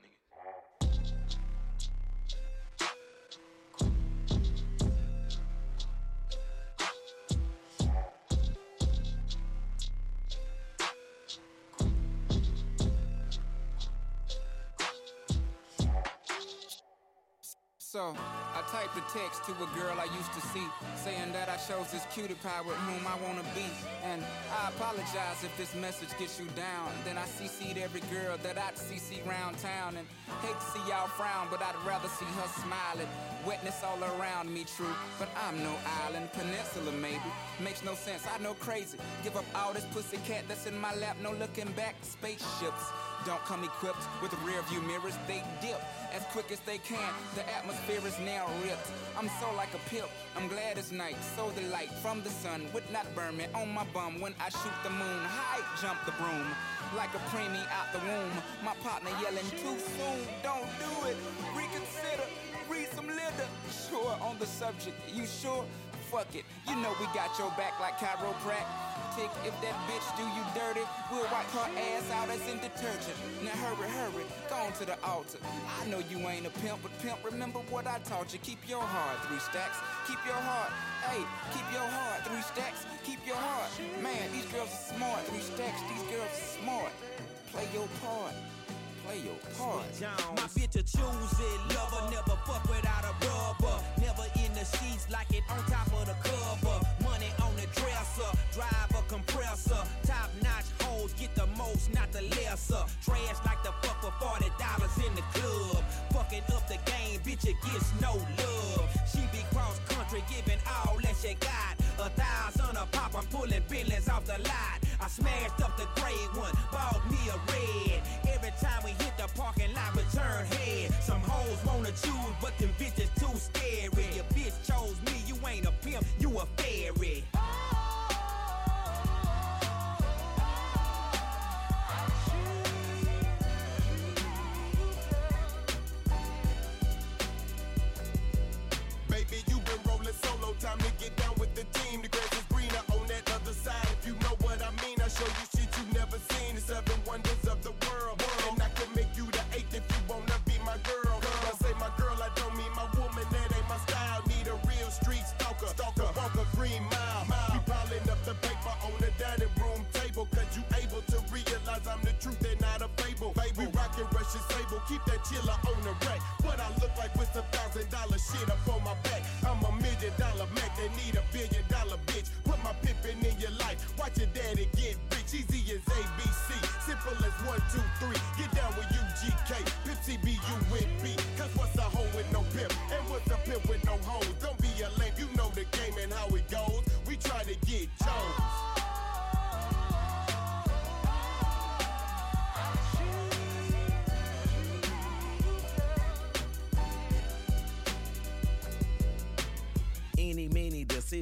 So, I typed a text to a girl I used to see, saying that I chose this cutie pie with whom I wanna be. And I apologize if this message gets you down. Then I CC'd every girl that I'd CC round town. And hate to see y'all frown, but I'd rather see her smiling. Wetness all around me, true, but I'm no island. Peninsula, maybe. Makes no sense, I know crazy. Give up all this pussy cat that's in my lap, no looking back. Spaceships don't come equipped with rear view mirrors, they dip as quick as they can. The atmosphere is now ripped. I'm so like a pimp, I'm glad it's night. So the light from the sun would not burn me on my bum when I shoot the moon. High jump the broom like a preemie out the womb. My partner yelling too soon, don't do it. Reconsider, read some litter. Sure on the subject, you sure? Fuck it, you know we got your back like chiropractic. If that bitch do you dirty, we'll wipe her ass out as in detergent. Now hurry, go on to the altar. I know you ain't a pimp, but pimp, remember what I taught you. Keep your heart, 3 stacks, keep your heart. Hey, keep your heart, 3 stacks, keep your heart. Man, these girls are smart, 3 stacks, these girls are smart. Play your part, play your part. My bitch a choose it, lover, never fuck without a rubber. Never in the sheets like it on top of the cover. Money on the dresser, drive a compressor. Top notch hoes get the most, not the lesser. Trash like the fuck for $40 in the club. Fucking up the game, bitch, it gets no love. She be cross country, giving all that she got. 1,000 a pop, I'm pulling billions off the lot. I smashed up the gray one, bought me a red. Every time we hit the parking lot, return head. Some hoes wanna choose, but them bitches too scary. Your bitch chose me, you ain't a pimp, you a fairy. Baby, you been rolling solo, time to get down with the team. The grass is greener on that other side. If you know what I mean, I show you shit you never seen. The 7 wonders of the world. And I can make you the 8th if you wanna be my girl. When I say my girl, I don't mean my woman, that ain't my style. Need a real street stalker, walk a green mile. We piling up the paper on the dining room table, cause you able to realize I'm the truth and not a fable. We rockin' Russian sable, keep that chiller on the rack. What I look like with $1,000 shit up on my back. I'm $1 million Mac, they need $1 billion bitch. Put my pimpin' in your life, watch your daddy get rich. Easy as ABC, simple as 1, 2, 3. Get down with UGK, Pimp CBU with B. Cause what's a hoe with no pimp, and what's a pimp with no hoes? Don't be a lame, you know the game and how it goes. We try to get chose.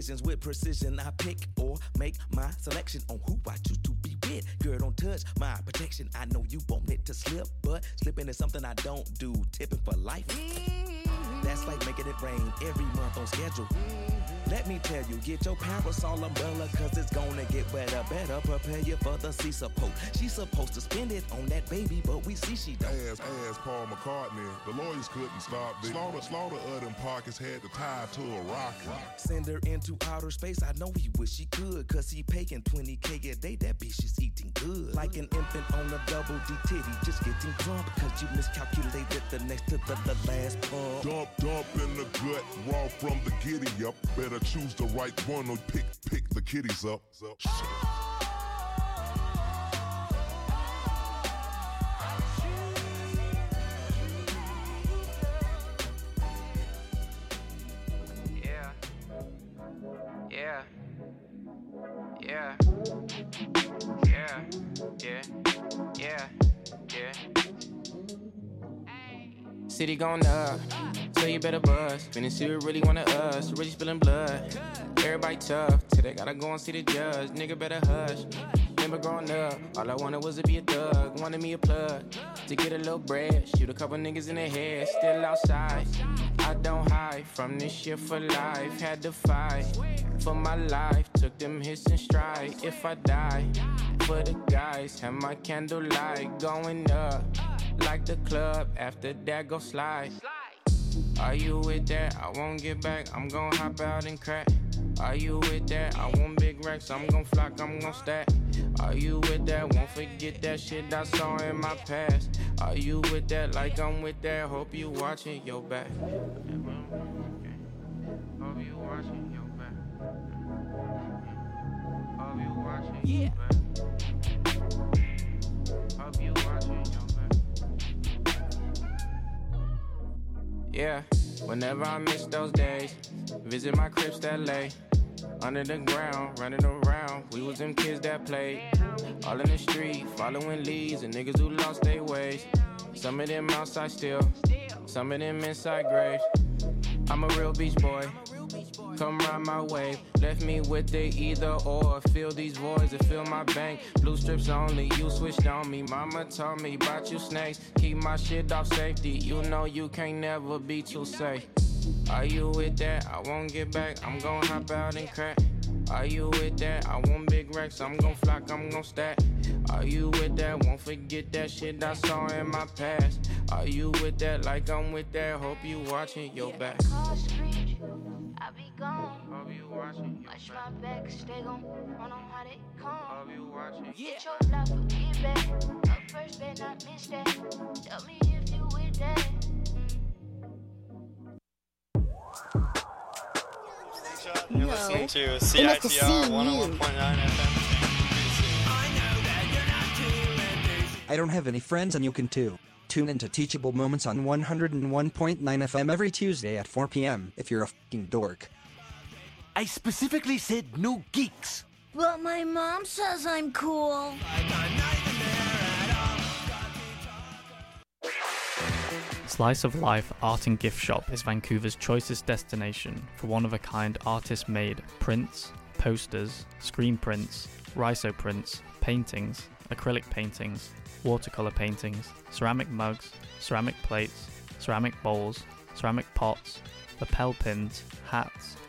decisions with precision. I pick or make my selection on who I choose to be with. Girl, don't touch my protection. I know you want it to slip, but slipping is something I don't do. Tipping for life. That's like making it rain every month on schedule. Let me tell you, get your parasol umbrella, cause it's gonna get wetter. Better prepare you for the sea support. She's supposed to spend it on that baby, but we see she don't. As Paul McCartney, the lawyers couldn't stop this. Slaughter of them pockets had to tie to a rocket. Send her into outer space, I know he wish he could, cause he paying $20K a day, that bitch is eating good. Like an infant on a double D titty, just getting drunk, cause you miscalculated the next to the last pump. Dump in the gut, raw from the giddy up. Better choose the right one or pick the kitties up. City going up, so you better buzz. Finna see who really wanna us, really spilling blood. Everybody tough, till they gotta go and see the judge. Nigga better hush. Remember growing up, all I wanted was to be a thug. Wanted me a plug, to get a little bread. Shoot a couple niggas in the head, still outside. I don't hide from this shit for life. Had to fight for my life, took them hits in stride. If I die, for the guys, have my candlelight going up. Like the club, after that go slide. Are you with that? I won't get back, I'm gon' hop out and crack. Are you with that? I want big racks, I'm gon' flock, I'm gon' stack. Are you with that? Won't forget that shit I saw in my past. Are you with that? Like I'm with that, hope you watching your back. Hope you watching your back. Hope you watching your back. Hope you watching your back. Yeah, whenever I miss those days, visit my cribs that lay under the ground, running around. We was them kids that played all in the street, following leads and niggas who lost their ways. Some of them outside still, some of them inside graves. I'm a real beach boy, come ride my wave. Left me with the either or. Fill these voids and fill my bank. Blue strips only, you switched on me. Mama told me about you snakes. Keep my shit off safety. You know you can't never be too safe. Are you with that? I won't get back, I'm gon' hop out and crack. Are you with that? I want big racks, I'm gon' flock, I'm gon' stack. Are you with that? Won't forget that shit I saw in my past. Are you with that? Like I'm with that, hope you watching your back. I be gone. Hope you watching. Watch my back, stay gon' run on how they come. Hope you watching. Get your life, get back. Up first, better not miss that. Tell me if you with that. You're listening to CITR 101.9 FM. I don't have any friends and you can too. Tune into Teachable Moments on 101.9 FM every Tuesday at 4 p.m. if you're a fucking dork. I specifically said no geeks. But my mom says I'm cool. Slice of Life Art and Gift Shop is Vancouver's choicest destination for one-of-a-kind artist-made prints, posters, screen prints, rhizo prints, paintings, acrylic paintings, watercolor paintings, ceramic mugs, ceramic plates, ceramic bowls, ceramic pots, lapel pins, hats,